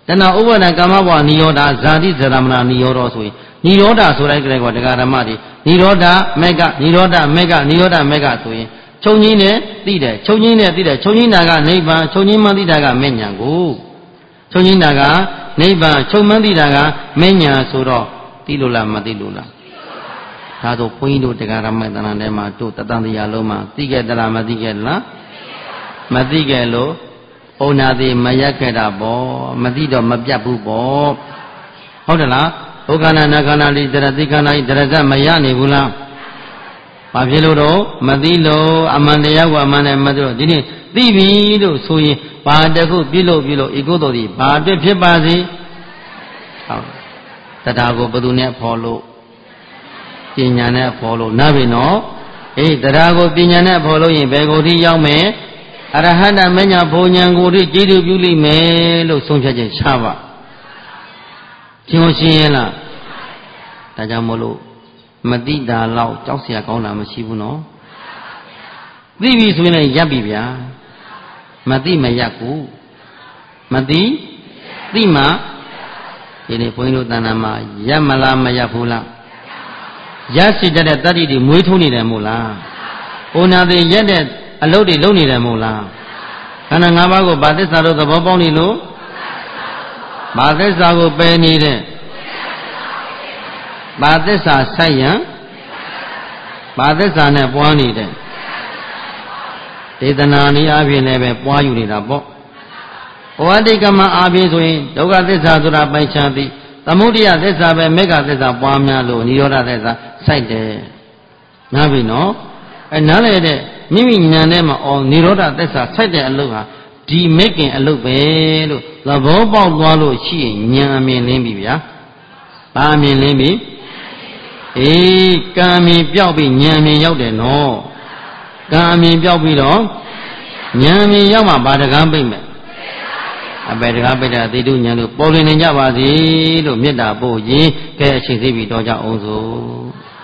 တဏှာဥပါဒကာမဘဝနိရောဓဇာတိဇရမဏနိရောဓဆိုရင်နိရောဓဆိုလိုက်ကြတဲ့ကောတရားဓမ္မတွေနိရောဓမေကနိရောဓမေကနိရောဓမေကဆိုရင်ချုပ်ငင်းနဲ့သိတယ်ချုပ်ငင်းနဲ့သိတယ်ချုပ်ငင်းတာကနိဗ္ဗာန်ချုပ်ငင်းမှသိတာကမေညာကိုချုပ်ငင်းတာကနိဗ္ဗာန်ချုပ်မှသိတာကမေညာဆိုတော့သိလို့လားမသိလို့လားဒါဆိုဘုန်းကြီးတို့တရားဓမ္မတဏ္ဍာထဲမှာတို့တတန်တရားလုံးမှာသိခဲ့သလားမသိခဲ့လားမသိခဲ့လို့ဩနာတိမရက်ခဲ့တာပေါ့မသိတော့မပြတ်ဘူးပေါ့ဟုတ်တယ်လားဩခန္ဓာနာခန္ဓာလိတရတိခန္ဓာဤတရဇမရနေဘူးလားဘာဖြစ်လို့တော့မသိလို့အမှန်တရားကအမှန်နဲ့မသိလို့ဒီနေ့သိပြီလို့ဆိုရင်ဘာတခုပြလို့ဤကုသိုလ်ဒီဘာအတွက်ဖြစ်ပါစေဟုတ်တရားကိုဘယ်သူနဲ့ဖော်လို့ပညာနဲ့ဖော်လို့နားပြီနော်အေးတရားကိုပညာနဲ့ဖော်လို့ရင်ဘယ်ကိုထိရောက်မယ်အရဟတမညာဘုံဉာဏ်ကိုထိကျေးဇူးပြုလိမ့်မယ်လို့ဆုံးဖြတ်ချက်ချပါရှင်းရှင်းရဲ့လားဒါကြောင့်မို့လို့မတိတာလောက်ကြောက်เสียကောင်းတာမရှိဘူးနော်သိပြီဆိုရင်လည်းရပ်ပြီဗျာမသိမရပ်ဘူးမသိသိမှဒီနေ့ဘုန်းကြီးတို့တဏ္ဍာမှာရပ်မလားမရပ်ဘူးလားရပ်စီတတ်တဲ့တတ္တိတွေမွေးထုံးနေတယ်မို့လားဩနာတိရက်တဲ့အလုပ်တွေလုပ်နေတယ်မို့လားခန္ဓာ၅ပါးကိုဗာသစ္စာတို့သဘောပေါက်နေလို့ဗာသစ္စာကိုပယ်နေတဲ့ဗာသစ္စာဆိုင်ရန်ဗာသစ္စာနဲ့ပွားနေတဲ့ဒေသနာနည်းအားဖြင့်လည်းပဲပွားယူနေတာပေါ့ဩဝတိကမအားဖြင့်ဆိုရင်ဒုက္ခသစ္စာဆိုတာပိုင်ခြားသည်သမုဒိယသစ္စာပဲမေဃသစ္စာပွားများလို့និရောဓသစ္စာစိုက်တယ်နားပြီနော်နားလေတဲ့မိမိဉာဏ်ထဲမှာនិရောဓသစ္စာစိုက်တဲ့အလုပ်ဟာဒီမေခင်အလုပ်ပဲလို့သဘောပေါက်သွားလို့ရှိရင်ဉာဏ်အမြင်လင်းပြီဗျာဘာအမြင်လင်းပြီအေးကံမြင်ပြောက်ပြီးဉာဏ်မြင်ရောက်တယ်နော်ကံအမြင်ပြောက်ပြီးတော့ဉာဏ်မြင်ရောက်မှဘာတကားပိတ်မယ်အပေတကားပိတ်တာသေတုဉာဏ်တို့ပေါ်လွင်နေကြပါစေလို့မေတ္တာပို့ရင်ကဲအချိန်သေးပြီးတော့ကြအောင်စို့